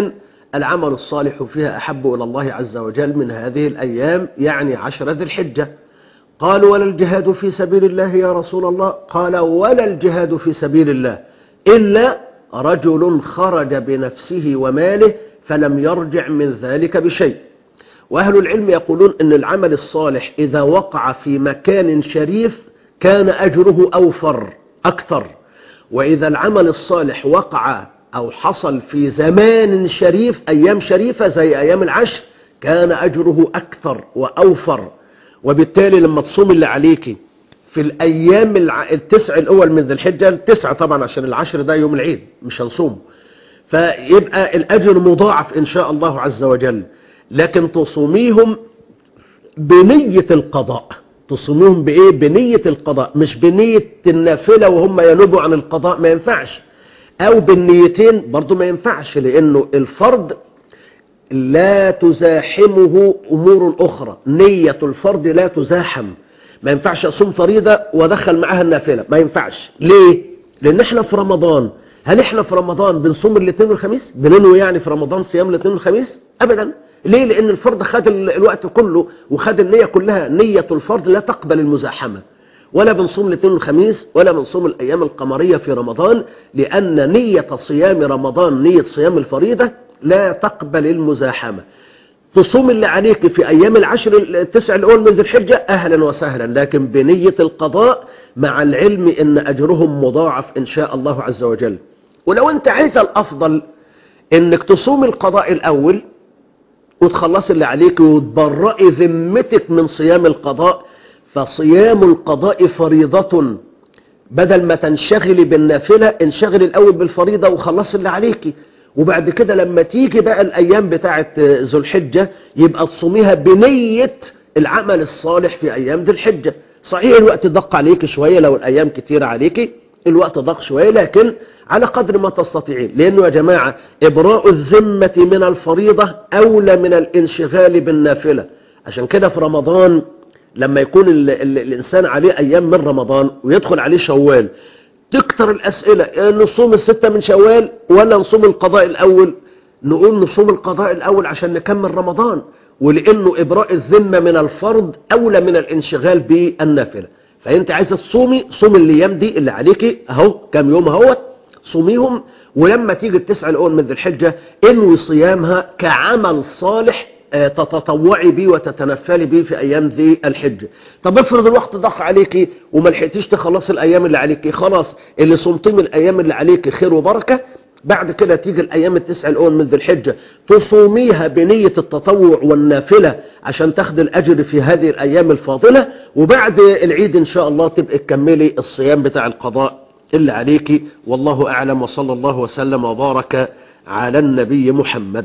Speaker 4: العمل الصالح فيها أحب إلى الله عز وجل من هذه الأيام، يعني 10 ذي الحجة. قالوا ولا الجهاد في سبيل الله يا رسول الله؟ قال ولا الجهاد في سبيل الله إلا رجل خرج بنفسه وماله فلم يرجع من ذلك بشيء. وأهل العلم يقولون أن العمل الصالح إذا وقع في مكان شريف كان أجره أوفر أكثر، وإذا العمل الصالح وقع أو حصل في زمان شريف، أيام شريفة زي أيام العشر، كان أجره أكثر وأوفر. وبالتالي لما تصوم اللي عليك في الأيام التسع الأول من ذي الحجة، التسعة طبعا عشان العشر ده يوم العيد مش هنصوم، فيبقى الأجر مضاعف إن شاء الله عز وجل. لكن تصوميهم بنية القضاء. تصوميهم بإيه؟ بنية القضاء، مش بنية النافلة وهم ينوبوا عن القضاء، ما ينفعش. أو بالنيتين برضو ما ينفعش، لأنه الفرض لا تزاحمه أمور أخرى. نية الفرض لا تزاحم. ما ينفعش أصوم فريضة وأدخل معها النافلة، ما ينفعش. ليه؟ لأن احنا في رمضان. هل احنا في رمضان بنصوم الاثنين والخميس؟ بننوي يعني في رمضان صيام الاثنين والخميس؟ أبدا. ليه؟ لأن الفرض خد الوقت كله وخد النية كلها. نية الفرض لا تقبل المزاحمة. ولا بنصوم الاثنين والخميس ولا بنصوم الأيام القمرية في رمضان، لأن نية صيام رمضان، نية صيام الفريضة، لا تقبل المزاحمة. تصوم اللي عليك في أيام العشر التسع الأول من ذي الحجة أهلا وسهلا، لكن بنية القضاء، مع العلم أن أجرهم مضاعف إن شاء الله عز وجل. ولو أنت عايز الأفضل أنك تصوم القضاء الأول وتخلص اللي عليك وتبرئي ذمتك من صيام القضاء، فصيام القضاء فريضة. بدل ما تنشغلي بالنافلة انشغلي الأول بالفريضة وخلص اللي عليك، وبعد كده لما تيجي بقى الأيام بتاعة ذو الحجة يبقى تصوميها بنية العمل الصالح في أيام ذو الحجة. صحيح الوقت ضق عليك شوية، لو الأيام كتيرة عليك الوقت ضق شوية، لكن على قدر ما تستطيعين. لأنه يا جماعة إبراء الذمة من الفريضة أولى من الانشغال بالنافلة. عشان كده في رمضان لما يكون الإنسان عليه أيام من رمضان ويدخل عليه شوال، تكتر الأسئلة: نصوم 6 من شوال ولا نصوم القضاء الأول؟ نقول نصوم القضاء الأول عشان نكمل رمضان، ولأنه إبراء الذمة من الفرض أولى من الانشغال بالنافلة. فأنت عايزة تصومي، صوم الأيام دي اللي عليكي أهو كام يوم اهوت، صوميهم، ولما تيجي التسع الأول من ذي الحجة انوي صيامها كعمل صالح تتطوعي بيه وتتنفلي بيه في أيام ذي الحجة. طب افرض الوقت ضاق عليكي وما لحقتيش تخلصي الأيام اللي عليكي، خلاص اللي صمتي من الأيام اللي عليكي خير وبركة. بعد كده تيجي الأيام التسع الأول من ذي الحجة تصوميها بنية التطوع والنافلة عشان تاخد الأجر في هذه الأيام الفاضلة، وبعد العيد إن شاء الله تبقى تكملي الصيام بتاع القضاء اللي عليكي. والله أعلم، وصلى الله وسلم وبارك على النبي محمد.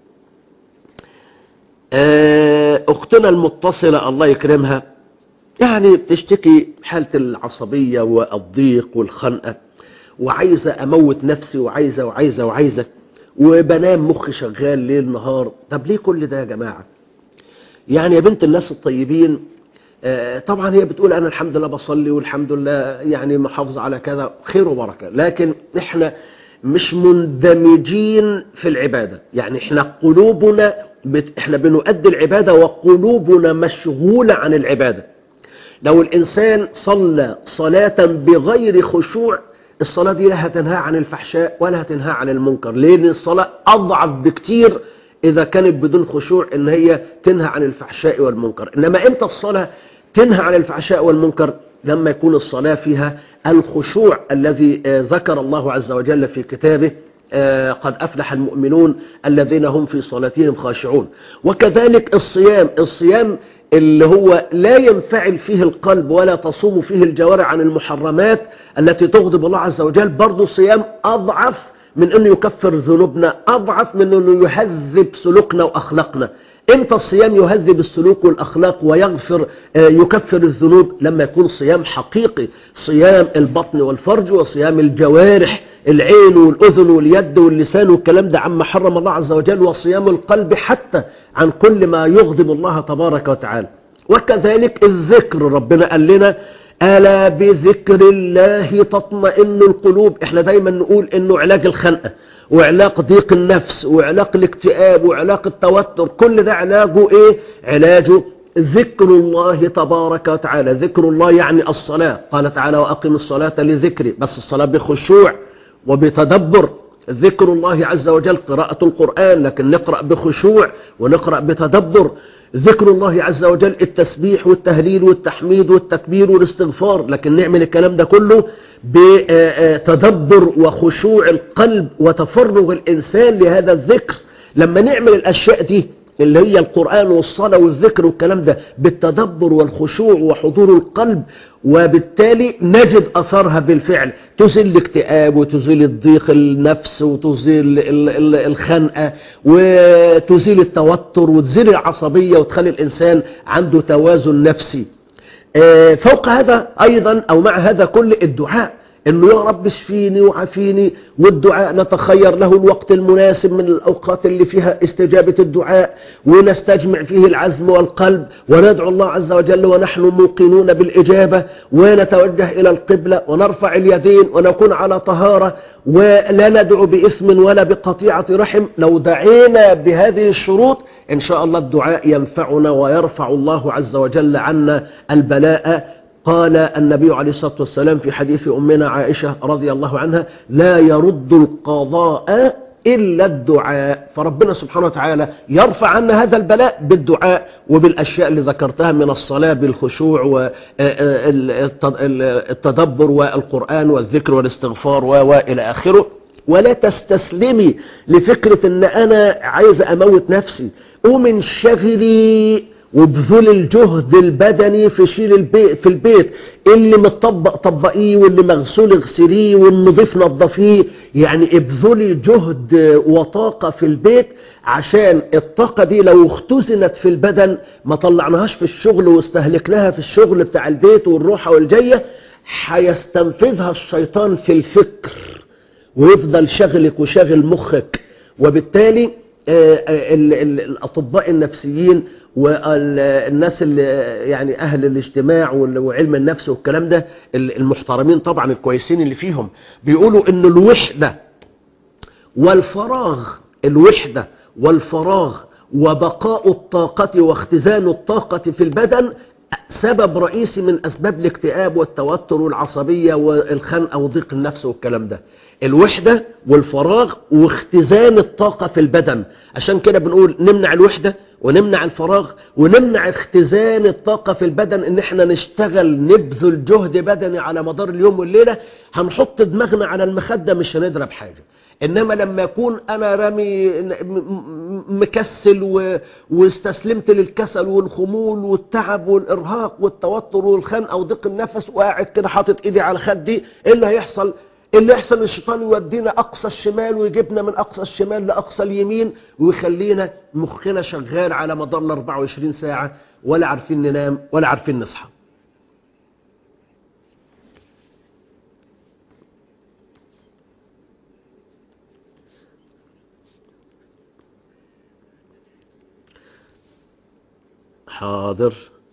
Speaker 4: أختنا المتصلة الله يكرمها يعني بتشتكي حالة العصبية والضيق والخنقة، وعايزة أموت نفسي وعايزة وبنام مخي شغال ليل نهار. طب ليه كل ده يا جماعة؟ يعني يا بنت الناس الطيبين، طبعا هي بتقول أنا الحمد لله بصلي والحمد لله يعني محافظ على كذا خير وبركة، لكن إحنا مش مندمجين في العبادة. يعني إحنا قلوبنا إحنا بنؤدي العبادة وقلوبنا مشغولة عن العبادة. لو الإنسان صلى صلاة بغير خشوع، الصلاة دي لا هتنهى عن الفحشاء ولا هتنهى عن المنكر، لأن الصلاة أضعف بكتير إذا كانت بدون خشوع إن هي تنهى عن الفحشاء والمنكر. إنما إمتى الصلاة تنهى عن الفحشاء والمنكر؟ لما يكون الصلاة فيها الخشوع الذي ذكر الله عز وجل في كتابه: قد أفلح المؤمنون الذين هم في صلاتهم خاشعون. وكذلك الصيام اللي هو لا ينفعل فيه القلب ولا تصوم فيه الجوارح عن المحرمات التي تغضب الله عز وجل، برضو صيام أضعف من أنه يكفر ذنوبنا، أضعف من أنه يهذب سلوكنا وأخلاقنا. امتى الصيام يهذب السلوك والأخلاق ويغفر يكفر الذنوب؟ لما يكون صيام حقيقي، صيام البطن والفرج وصيام الجوارح، العين والأذن واليد واللسان والكلام ده عما حرم الله عز وجل، وصيام القلب حتى عن كل ما يغضب الله تبارك وتعالى. وكذلك الذكر، ربنا قال لنا ألا بذكر الله تطمئن القلوب. احنا دايما نقول انه علاج الخنقة وعلاج ضيق النفس وعلاج الاكتئاب وعلاج التوتر، كل ده علاجه ايه؟ علاجه ذكر الله تبارك وتعالى. ذكر الله يعني الصلاة، قال تعالى وأقم الصلاة لذكري، بس الصلاة بخشوع وبتدبر. ذكر الله عز وجل قراءة القرآن، لكن نقرأ بخشوع ونقرأ بتدبر. ذكر الله عز وجل التسبيح والتهليل والتحميد والتكبير والاستغفار، لكن نعمل الكلام ده كله بتدبر وخشوع القلب وتفرغ الإنسان لهذا الذكر. لما نعمل الأشياء دي اللي هي القرآن والصلاة والذكر والكلام ده بالتدبر والخشوع وحضور القلب، وبالتالي نجد أثرها بالفعل، تزيل الاكتئاب وتزيل الضيق النفس وتزيل الخنقة وتزيل التوتر وتزيل العصبية وتخلي الإنسان عنده توازن نفسي. فوق هذا أيضا أو مع هذا كل الدعاء، انه يا رب اشفيني وعافيني، والدعاء نتخير له الوقت المناسب من الاوقات اللي فيها استجابة الدعاء، ونستجمع فيه العزم والقلب وندعو الله عز وجل ونحن موقنون بالاجابة، ونتوجه الى القبلة ونرفع اليدين ونكون على طهارة، ولا ندعو باسم ولا بقطيعة رحم. لو دعينا بهذه الشروط ان شاء الله الدعاء ينفعنا ويرفع الله عز وجل عنا البلاء. قال النبي عليه الصلاة والسلام في حديث أمنا عائشة رضي الله عنها: لا يرد القضاء إلا الدعاء. فربنا سبحانه وتعالى يرفع عنا هذا البلاء بالدعاء وبالأشياء اللي ذكرتها من الصلاة بالخشوع والتدبر والقرآن والذكر والاستغفار وإلى آخره. ولا تستسلمي لفكرة أن أنا عايز أموت نفسي، ومن شغلي وبذل الجهد البدني في شيل في البيت، اللي متطبق طبقيه واللي مغسول اغسليه والنظيف نظفيه، يعني ابذلي جهد وطاقة في البيت عشان الطاقة دي لو اختزنت في البدن ما طلعناهاش في الشغل واستهلكناها في الشغل بتاع البيت والروحة والجاية، هيستنفذها الشيطان في الفكر ويفضل شغلك وشغل مخك. وبالتالي الأطباء النفسيين والناس اللي يعني أهل الاجتماع وعلم النفس والكلام ده المحترمين طبعا الكويسين اللي فيهم بيقولوا إن الوحدة والفراغ وبقاء الطاقة واختزان الطاقة في البدن سبب رئيسي من أسباب الاكتئاب والتوتر والعصبية والخنقة وضيق النفس والكلام ده. الوحدة والفراغ واختزان الطاقة في البدن. عشان كده بنقول نمنع الوحدة ونمنع الفراغ ونمنع اختزان الطاقة في البدن، ان احنا نشتغل نبذل جهد بدني على مدار اليوم والليلة، هنحط دماغنا على المخدة مش هنضرب حاجة. انما لما يكون انا رامي مكسل واستسلمت للكسل والخمول والتعب والارهاق والتوتر والخنقه وضيق النفس وقاعد كده حاطط ايدي على خدي، ايه اللي هيحصل؟ اللي يحصل الشيطان يودينا اقصى الشمال ويجيبنا من اقصى الشمال لاقصى اليمين ويخلينا مخنا شغال على مدار 24 ساعه، ولا عارفين ننام ولا عارفين نصحى. حاضر،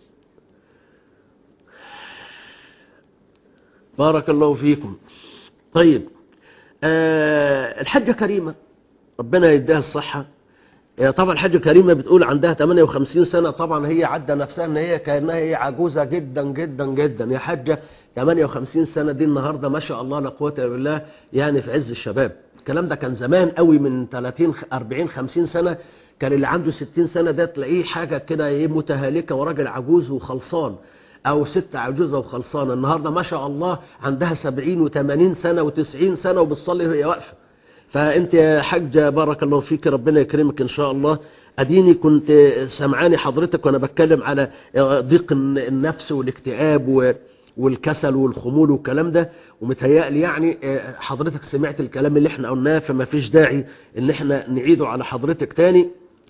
Speaker 4: بارك الله فيكم. طيب الحاجة كريمة ربنا يديها الصحة، طبعا الحاجة كريمة بتقول عندها 58 سنة، طبعا هي عدى نفسها ان هي كأنها هي عجوزة جدا جدا جدا. يا حاجة 58 سنة دي النهاردة ما شاء الله لا قوة الا بالله، يعني في عز الشباب. الكلام ده كان زمان قوي من 30 40 50 سنة، كان اللي عنده 60 سنة ده تلاقيه حاجة كده ايه متهالكة وراجل عجوز وخلصان، او ست عجوزة وخلصانة. النهاردة ما شاء الله عندها 70 و80 سنة و90 سنة وبتصلي وهي واقفة. فانت يا حاجة بارك الله فيك، ربنا يكرمك ان شاء الله. اديني كنت سمعاني حضرتك وانا بتكلم على ضيق النفس والاكتئاب والكسل والخمول والكلام ده، ومتهيألي يعني حضرتك سمعت الكلام اللي احنا قلناه، فما فيش داعي ان احنا نعيده على حضرتك تاني.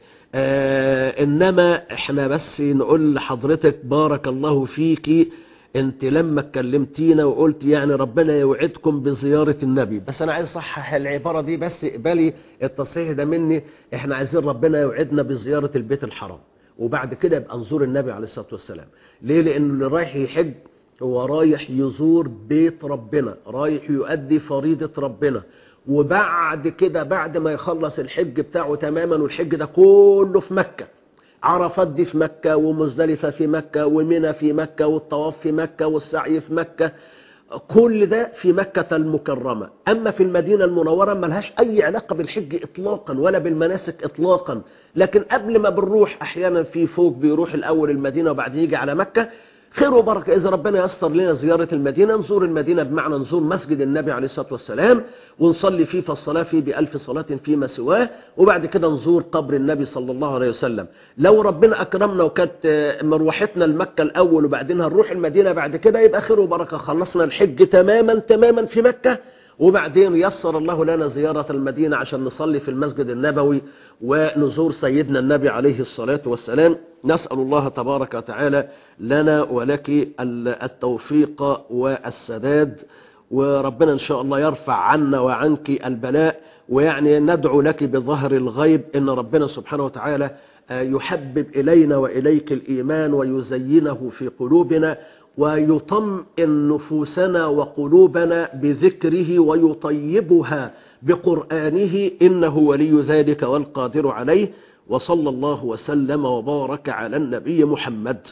Speaker 4: انما احنا بس نقول لحضرتك بارك الله فيكي، انت لما اتكلمتينا وقلت يعني ربنا يوعدكم بزيارة النبي، بس انا عايز اصحح العبارة دي، بس اقبلي التصحيح ده مني. احنا عايزين ربنا يوعدنا بزيارة البيت الحرام، وبعد كده يبقى نزور النبي عليه الصلاة والسلام. ليه؟ لان اللي رايح يحج هو رايح يزور بيت ربنا، رايح يؤدي فريضة ربنا، وبعد كده بعد ما يخلص الحج بتاعه تماما، والحج ده كله في مكة، عرفات دي في مكة، ومزدلفة في مكة، ومنى في مكة، والطواف في مكة، والسعي في مكة، كل ده في مكة المكرمة. أما في المدينة المنورة ملهاش أي علاقة بالحج إطلاقا ولا بالمناسك إطلاقا. لكن قبل ما بنروح أحيانا في فوق بيروح الأول المدينة وبعدين يجي على مكة، خير وبركة إذا ربنا يسر لنا زيارة المدينة، نزور المدينة بمعنى نزور مسجد النبي عليه الصلاة والسلام ونصلي فيه، فالصلاة فيه ب1000 صلاة فيما سواه، وبعد كده نزور قبر النبي صلى الله عليه وسلم. لو ربنا أكرمنا وكانت مروحتنا المكة الأول وبعدين هنروح المدينة بعد كده، يبقى خير وبركة، خلصنا الحج تماما في مكة، وبعدين يسر الله لنا زيارة المدينة عشان نصلي في المسجد النبوي ونزور سيدنا النبي عليه الصلاة والسلام. نسأل الله تبارك وتعالى لنا ولك التوفيق والسداد، وربنا إن شاء الله يرفع عنا وعنك البلاء، ويعني ندعو لك بظهر الغيب إن ربنا سبحانه وتعالى يحبب إلينا وإليك الإيمان ويزينه في قلوبنا، ويطمئن نفوسنا وقلوبنا بذكره ويطيبها بقرآنه، إنه ولي ذلك والقادر عليه. وصلى الله وسلم وبارك على النبي محمد.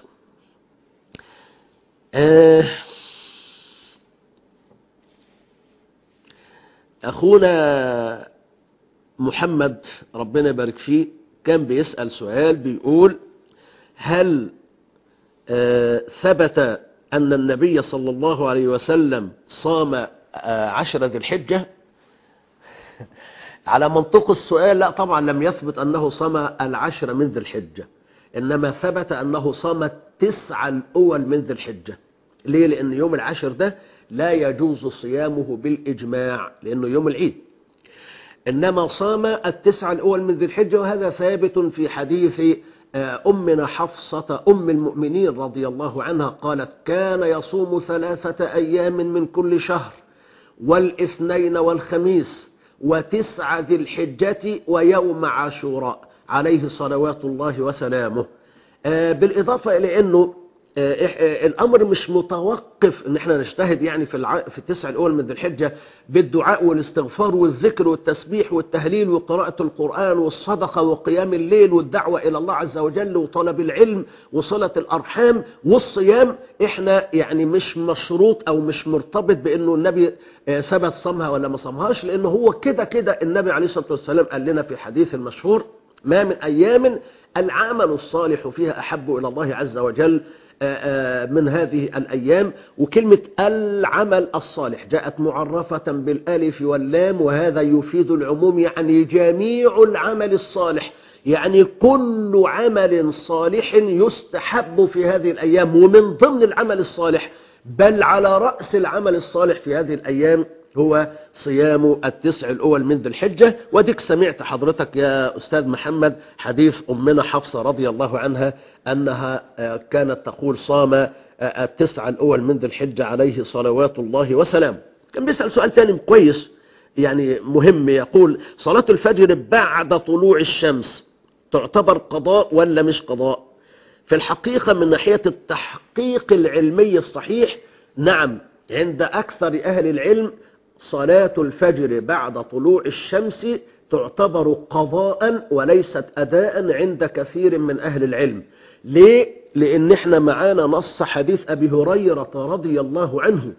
Speaker 4: أخونا محمد ربنا يبارك فيه كان بيسأل سؤال بيقول: هل ثبت أن النبي صلى الله عليه وسلم صام 10 ذي الحجة؟ على منطق السؤال لا طبعا لم يثبت أنه صام 10 من ذي الحجة، إنما ثبت أنه صام 9 الأول من ذي الحجة. ليه؟ لأن يوم 10 ده لا يجوز صيامه بالإجماع لأنه يوم العيد، إنما صام 9 الأول من ذي الحجة، وهذا ثابت في حديث أمنا حفصة أم المؤمنين رضي الله عنها قالت: كان يصوم 3 أيام من كل شهر، والاثنين والخميس، و9 ذي الحجة، ويوم عاشوراء، عليه صلوات الله وسلامه. بالإضافة إلى أنه الأمر مش متوقف ان احنا نجتهد يعني في 9 الأول من ذي الحجة بالدعاء والاستغفار والذكر والتسبيح والتهليل وقراءة القرآن والصدقة وقيام الليل والدعوة إلى الله عز وجل وطلب العلم وصلة الأرحام والصيام. احنا يعني مش مشروط أو مش مرتبط بأنه النبي ثبت صامها ولا ما صامهاش، لأنه هو كده النبي عليه الصلاة والسلام قال لنا في حديث المشهور: ما من أيام العمل الصالح فيها أحب إلى الله عز وجل من هذه الأيام. وكلمة العمل الصالح جاءت معرفة بالألف واللام، وهذا يفيد العموم، يعني جميع العمل الصالح، يعني كل عمل صالح يستحب في هذه الأيام. ومن ضمن العمل الصالح بل على رأس العمل الصالح في هذه الأيام هو صيام 9 الأول من ذي الحجة. وديك سمعت حضرتك يا أستاذ محمد حديث أمنا حفصة رضي الله عنها أنها كانت تقول: صام 9 الأول من ذي الحجة عليه صلوات الله وسلام. كان بيسأل سؤال تاني كويس يعني مهم، يقول: صلاة الفجر بعد طلوع الشمس تعتبر قضاء ولا مش قضاء؟ في الحقيقة من ناحية التحقيق العلمي الصحيح، نعم، عند أكثر أهل العلم صلاة الفجر بعد طلوع الشمس تعتبر قضاء وليست أداء عند كثير من أهل العلم. ليه؟ لأن احنا معانا نص حديث أبي هريرة رضي الله عنه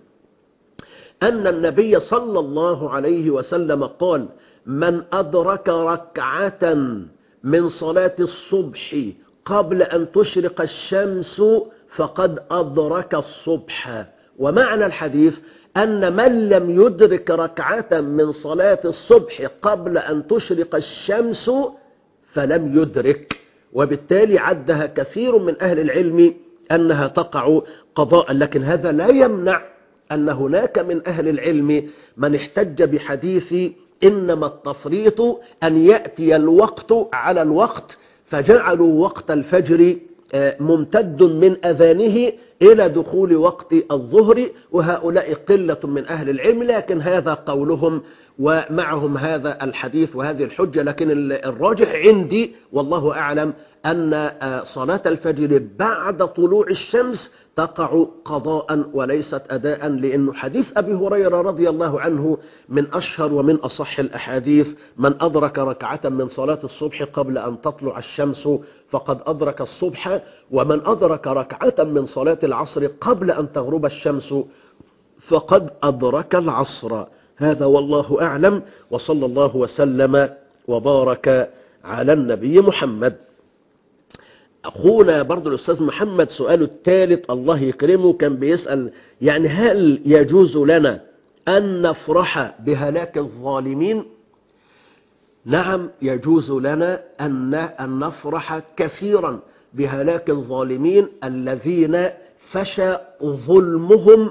Speaker 4: أن النبي صلى الله عليه وسلم قال: من أدرك ركعة من صلاة الصبح قبل أن تشرق الشمس فقد أدرك الصبح. ومعنى الحديث أن من لم يدرك ركعة من صلاة الصبح قبل أن تشرق الشمس فلم يدرك، وبالتالي عدها كثير من أهل العلم أنها تقع قضاء. لكن هذا لا يمنع أن هناك من أهل العلم من احتج بحديث إنما التفريط أن يأتي الوقت على الوقت، فجعلوا وقت الفجر ممتد من أذانه إلى دخول وقت الظهر، وهؤلاء قلة من أهل العلم، لكن هذا قولهم ومعهم هذا الحديث وهذه الحجة. لكن الراجح عندي والله أعلم أن صلاة الفجر بعد طلوع الشمس تقع قضاء وليست أداء، لأنه حديث أبي هريرة رضي الله عنه من أشهر ومن أصح الأحاديث: من أدرك ركعة من صلاة الصبح قبل أن تطلع الشمس فقد أدرك الصبح، ومن أدرك ركعة من صلاة العصر قبل أن تغرب الشمس فقد أدرك العصر. هذا والله أعلم، وصلى الله وسلم وبارك على النبي محمد. أخونا برضو الأستاذ محمد سؤاله الثالث الله يكرمه كان بيسأل يعني هل يجوز لنا أن نفرح بهلاك الظالمين؟ نعم يجوز لنا أن نفرح كثيرا بهلاك الظالمين الذين فشى ظلمهم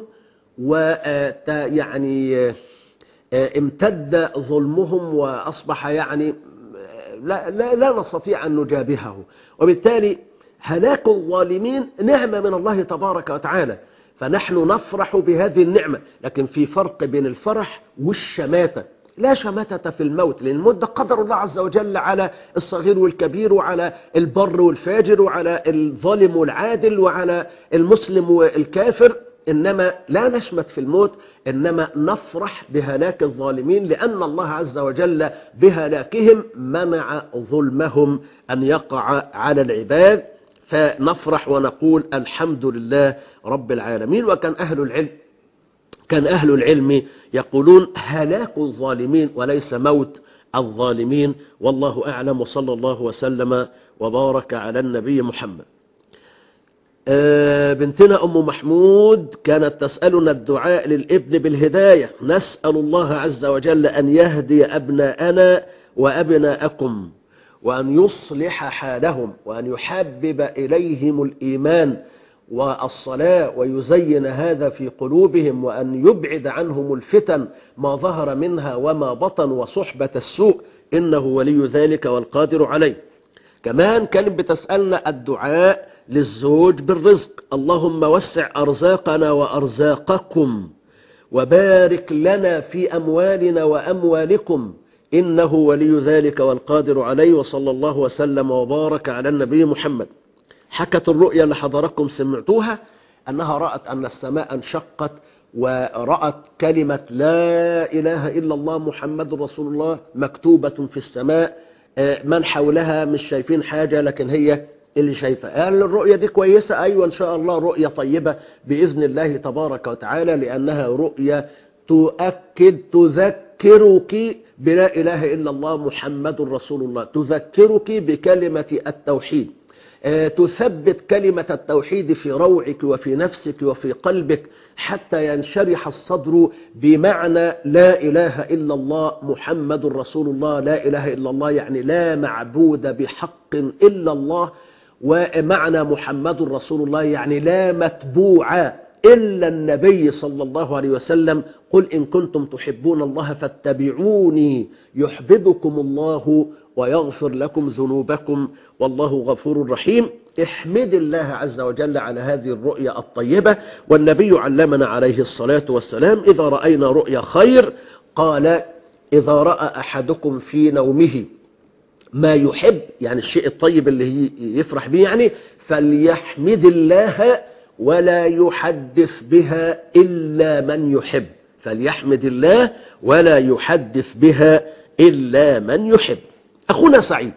Speaker 4: ويعني امتد ظلمهم وأصبح يعني لا نستطيع أن نجابهه، وبالتالي هلاك الظالمين نعمة من الله تبارك وتعالى، فنحن نفرح بهذه النعمة. لكن في فرق بين الفرح والشماتة. لا شماتة في الموت، لأن الموت ده قدر الله عز وجل على الصغير والكبير، وعلى البر والفاجر، وعلى الظالم والعادل، وعلى المسلم والكافر. إنما لا نشمت في الموت، إنما نفرح بهلاك الظالمين، لأن الله عز وجل بهلاكهم منع ظلمهم أن يقع على العباد، فنفرح ونقول الحمد لله رب العالمين. وكان أهل العلم يقولون هلاك الظالمين وليس موت الظالمين، والله أعلم، وصلى الله وسلم وبارك على النبي محمد. بنتنا أم محمود كانت تسألنا الدعاء للابن بالهداية. نسأل الله عز وجل أن يهدي أبناءنا وأبناءكم، وأن يصلح حالهم، وأن يحبب إليهم الإيمان والصلاة، ويزين هذا في قلوبهم، وأن يبعد عنهم الفتن ما ظهر منها وما بطن وصحبة السوء، إنه ولي ذلك والقادر عليه. كمان كانت بتسألنا الدعاء للزوج بالرزق. اللهم وسع أرزاقنا وأرزاقكم، وبارك لنا في أموالنا وأموالكم، إنه ولي ذلك والقادر عليه، وصلى الله وسلم وبارك على النبي محمد. حكت الرؤيا اللي حضراتكم سمعتوها أنها رأت أن السماء انشقت، ورأت كلمة لا إله إلا الله محمد رسول الله مكتوبة في السماء. من حولها مش شايفين حاجة، لكن هي اللي شايفة. قال الرؤية دي كويسة؟ أيوة إن شاء الله رؤية طيبة بإذن الله تبارك وتعالى، لأنها رؤية تذكرك بلا إله إلا الله محمد رسول الله، تذكرك بكلمة التوحيد، تثبت كلمة التوحيد في روعك وفي نفسك وفي قلبك، حتى ينشرح الصدر بمعنى لا إله إلا الله محمد رسول الله. لا إله إلا الله يعني لا معبود بحق إلا الله، ومعنى محمد رسول الله يعني لا متبوع إلا النبي صلى الله عليه وسلم. قل إن كنتم تحبون الله فاتبعوني يحببكم الله ويغفر لكم ذنوبكم والله غفور رحيم. احمد الله عز وجل على هذه الرؤيا الطيبة. والنبي علمنا عليه الصلاة والسلام إذا رأينا رؤيا خير قال إذا رأى أحدكم في نومه ما يحب، يعني الشيء الطيب اللي يفرح به، يعني فليحمد الله ولا يحدث بها إلا من يحب. فليحمد الله ولا يحدث بها إلا من يحب. أخونا سعيد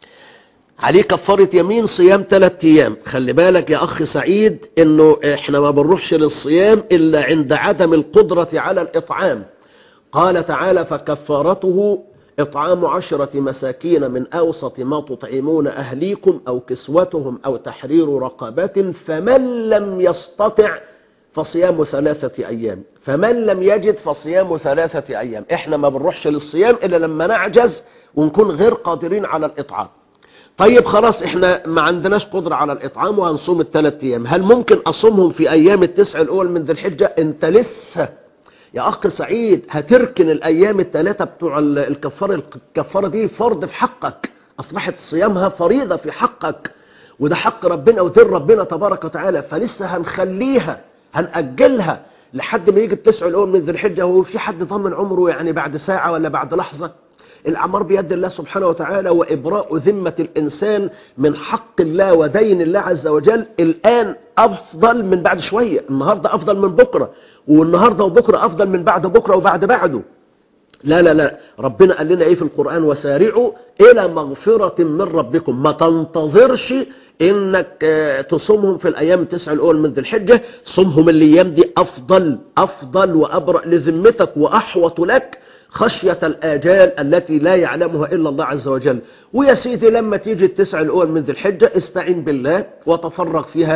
Speaker 4: عليه كفارة يمين صيام 3 أيام. خلي بالك يا أخي سعيد إنه إحنا ما بنروحش للصيام إلا عند عدم القدرة على الإطعام. قال تعالى فكفارته إطعام 10 مساكين من أوسط ما تطعمون أهليكم أو كسوتهم أو تحرير رقبة فمن لم يستطع فصيام 3 أيام. فمن لم يجد فصيام 3 أيام. إحنا ما بنروحش للصيام إلا لما نعجز ونكون غير قادرين على الإطعام. طيب خلاص إحنا ما عندناش قدرة على الإطعام وهنصوم 3 أيام، هل ممكن أصومهم في أيام ال9 الأول من ذي الحجة؟ أنت لسه يا أخ سعيد هتركن الأيام ال3 بتوع الكفارة دي فرض في حقك، أصبحت صيامها فريضة في حقك، وده حق ربنا ودين ربنا تبارك وتعالى، فلسه هنخليها هنأجلها لحد ما يجي ال9 الأول من ذي الحجة. هو في حد ضامن عمره يعني بعد ساعة ولا بعد لحظة؟ الأعمار بيد الله سبحانه وتعالى، وإبراء ذمة الإنسان من حق الله ودين الله عز وجل الآن أفضل من بعد شوية. النهاردة أفضل من بكرة، والنهاردة وبكرة أفضل من بعد بكرة وبعد بعده. لا لا لا، ربنا قال لنا ايه في القرآن؟ وسارعوا إلى مغفرة من ربكم. ما تنتظرش انك تصومهم في الايام التسع الاول من ذي الحجة، صومهم الايام دي افضل وابرأ لذمتك واحوط لك خشية الآجال التي لا يعلمها إلا الله عز وجل. ويا سيدي لما تيجي التسع الأول من ذي الحجة استعين بالله وتفرغ فيها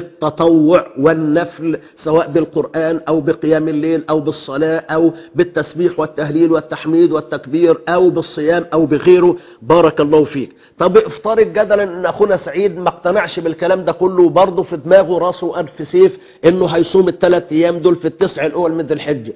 Speaker 4: للتطوع والنفل، سواء بالقرآن أو بقيام الليل أو بالصلاة أو بالتسبيح والتهليل والتحميد والتكبير أو بالصيام أو بغيره. بارك الله فيك. طب افترض جدلا ان اخونا سعيد ما اقتنعش بالكلام ده كله، وبرضه في دماغه راسه ألف سيف انه هيصوم الثلاث ايام دول في التسع الأول من ذي الحجة.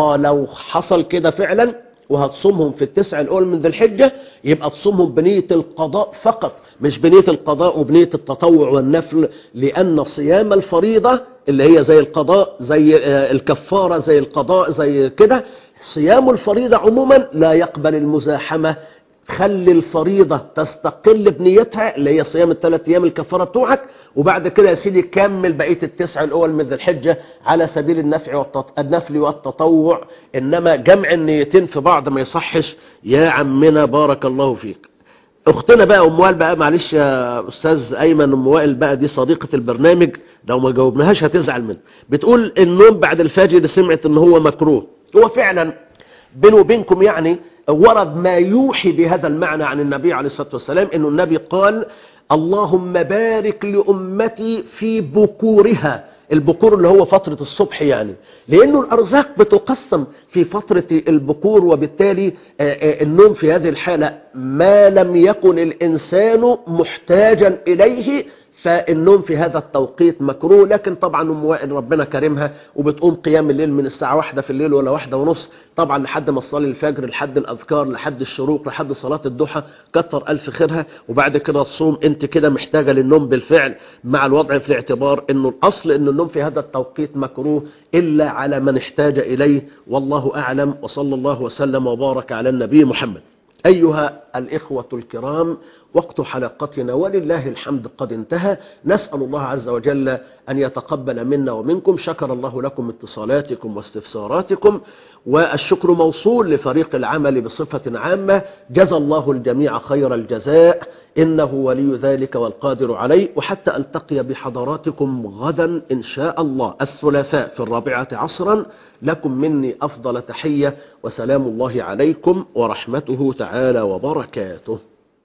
Speaker 4: لو حصل كده فعلا وهتصومهم في التسع الأول من ذي الحجة، يبقى تصومهم بنية القضاء فقط، مش بنية القضاء وبنية التطوع والنفل، لأن صيام الفريضة اللي هي زي القضاء زي الكفارة زي القضاء زي كده، صيام الفريضة عموما لا يقبل المزاحمة. خلي الفريضة تستقل بنيتها اللي هي صيام الثلاث ايام الكفارة بتوعك، وبعد كده يا سيدي كمل بقية التسع الأول من ذي الحجة على سبيل النفل والتطوع. إنما جمع النيتين في بعض ما يصحش يا عمنا. بارك الله فيك. أختنا بقى أم وائل بقى، معلش يا أستاذ أيمن، أم وائل بقى دي صديقة البرنامج، لو ما جاوبناهاش هتزعل منه. بتقول النوم بعد الفجر سمعت إن هو مكروه. هو فعلا بينه وبينكم يعني ورد ما يوحي بهذا المعنى عن النبي عليه الصلاة والسلام، إنه النبي قال اللهم بارك لأمتي في بكورها. البكور اللي هو فترة الصبح يعني، لأنه الأرزاق بتقسم في فترة البكور، وبالتالي النوم في هذه الحالة ما لم يكن الإنسان محتاجا إليه فالنوم في هذا التوقيت مكروه. لكن طبعا أم وائل ربنا كرمها وبتقوم قيام الليل من الساعة 1 في الليل ولا 1:30 طبعا لحد ما تصلي الفجر، لحد الأذكار، لحد الشروق، لحد صلاة الضحى، كتر ألف خيرها. وبعد كده تصوم. انت كده محتاجة للنوم بالفعل، مع الوضع في الاعتبار انه الأصل ان النوم في هذا التوقيت مكروه إلا على من احتاج إليه، والله أعلم. وصلى الله وسلم وبارك على النبي محمد. أيها الإخوة الكرام، وقت حلقتنا ولله الحمد قد انتهى. نسأل الله عز وجل أن يتقبل منا ومنكم. شكر الله لكم اتصالاتكم واستفساراتكم، والشكر موصول لفريق العمل بصفة عامة. جزى الله الجميع خير الجزاء، إنه ولي ذلك والقادر عليه. وحتى ألتقي بحضراتكم غدا إن شاء الله الثلاثاء في 4 عصرا، لكم مني أفضل تحية، وسلام الله عليكم ورحمته تعالى وبركاته.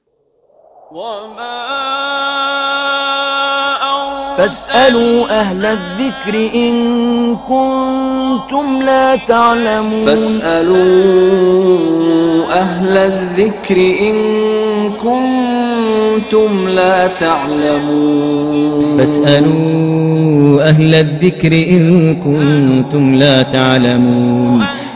Speaker 1: فاسألوا أهل الذكر إن كنتم لا تعلمون.
Speaker 2: فاسألوا أهل الذكر إن كنتم لا تعلمون.
Speaker 3: فاسألوا أهل الذكر إن كنتم لا تعلمون.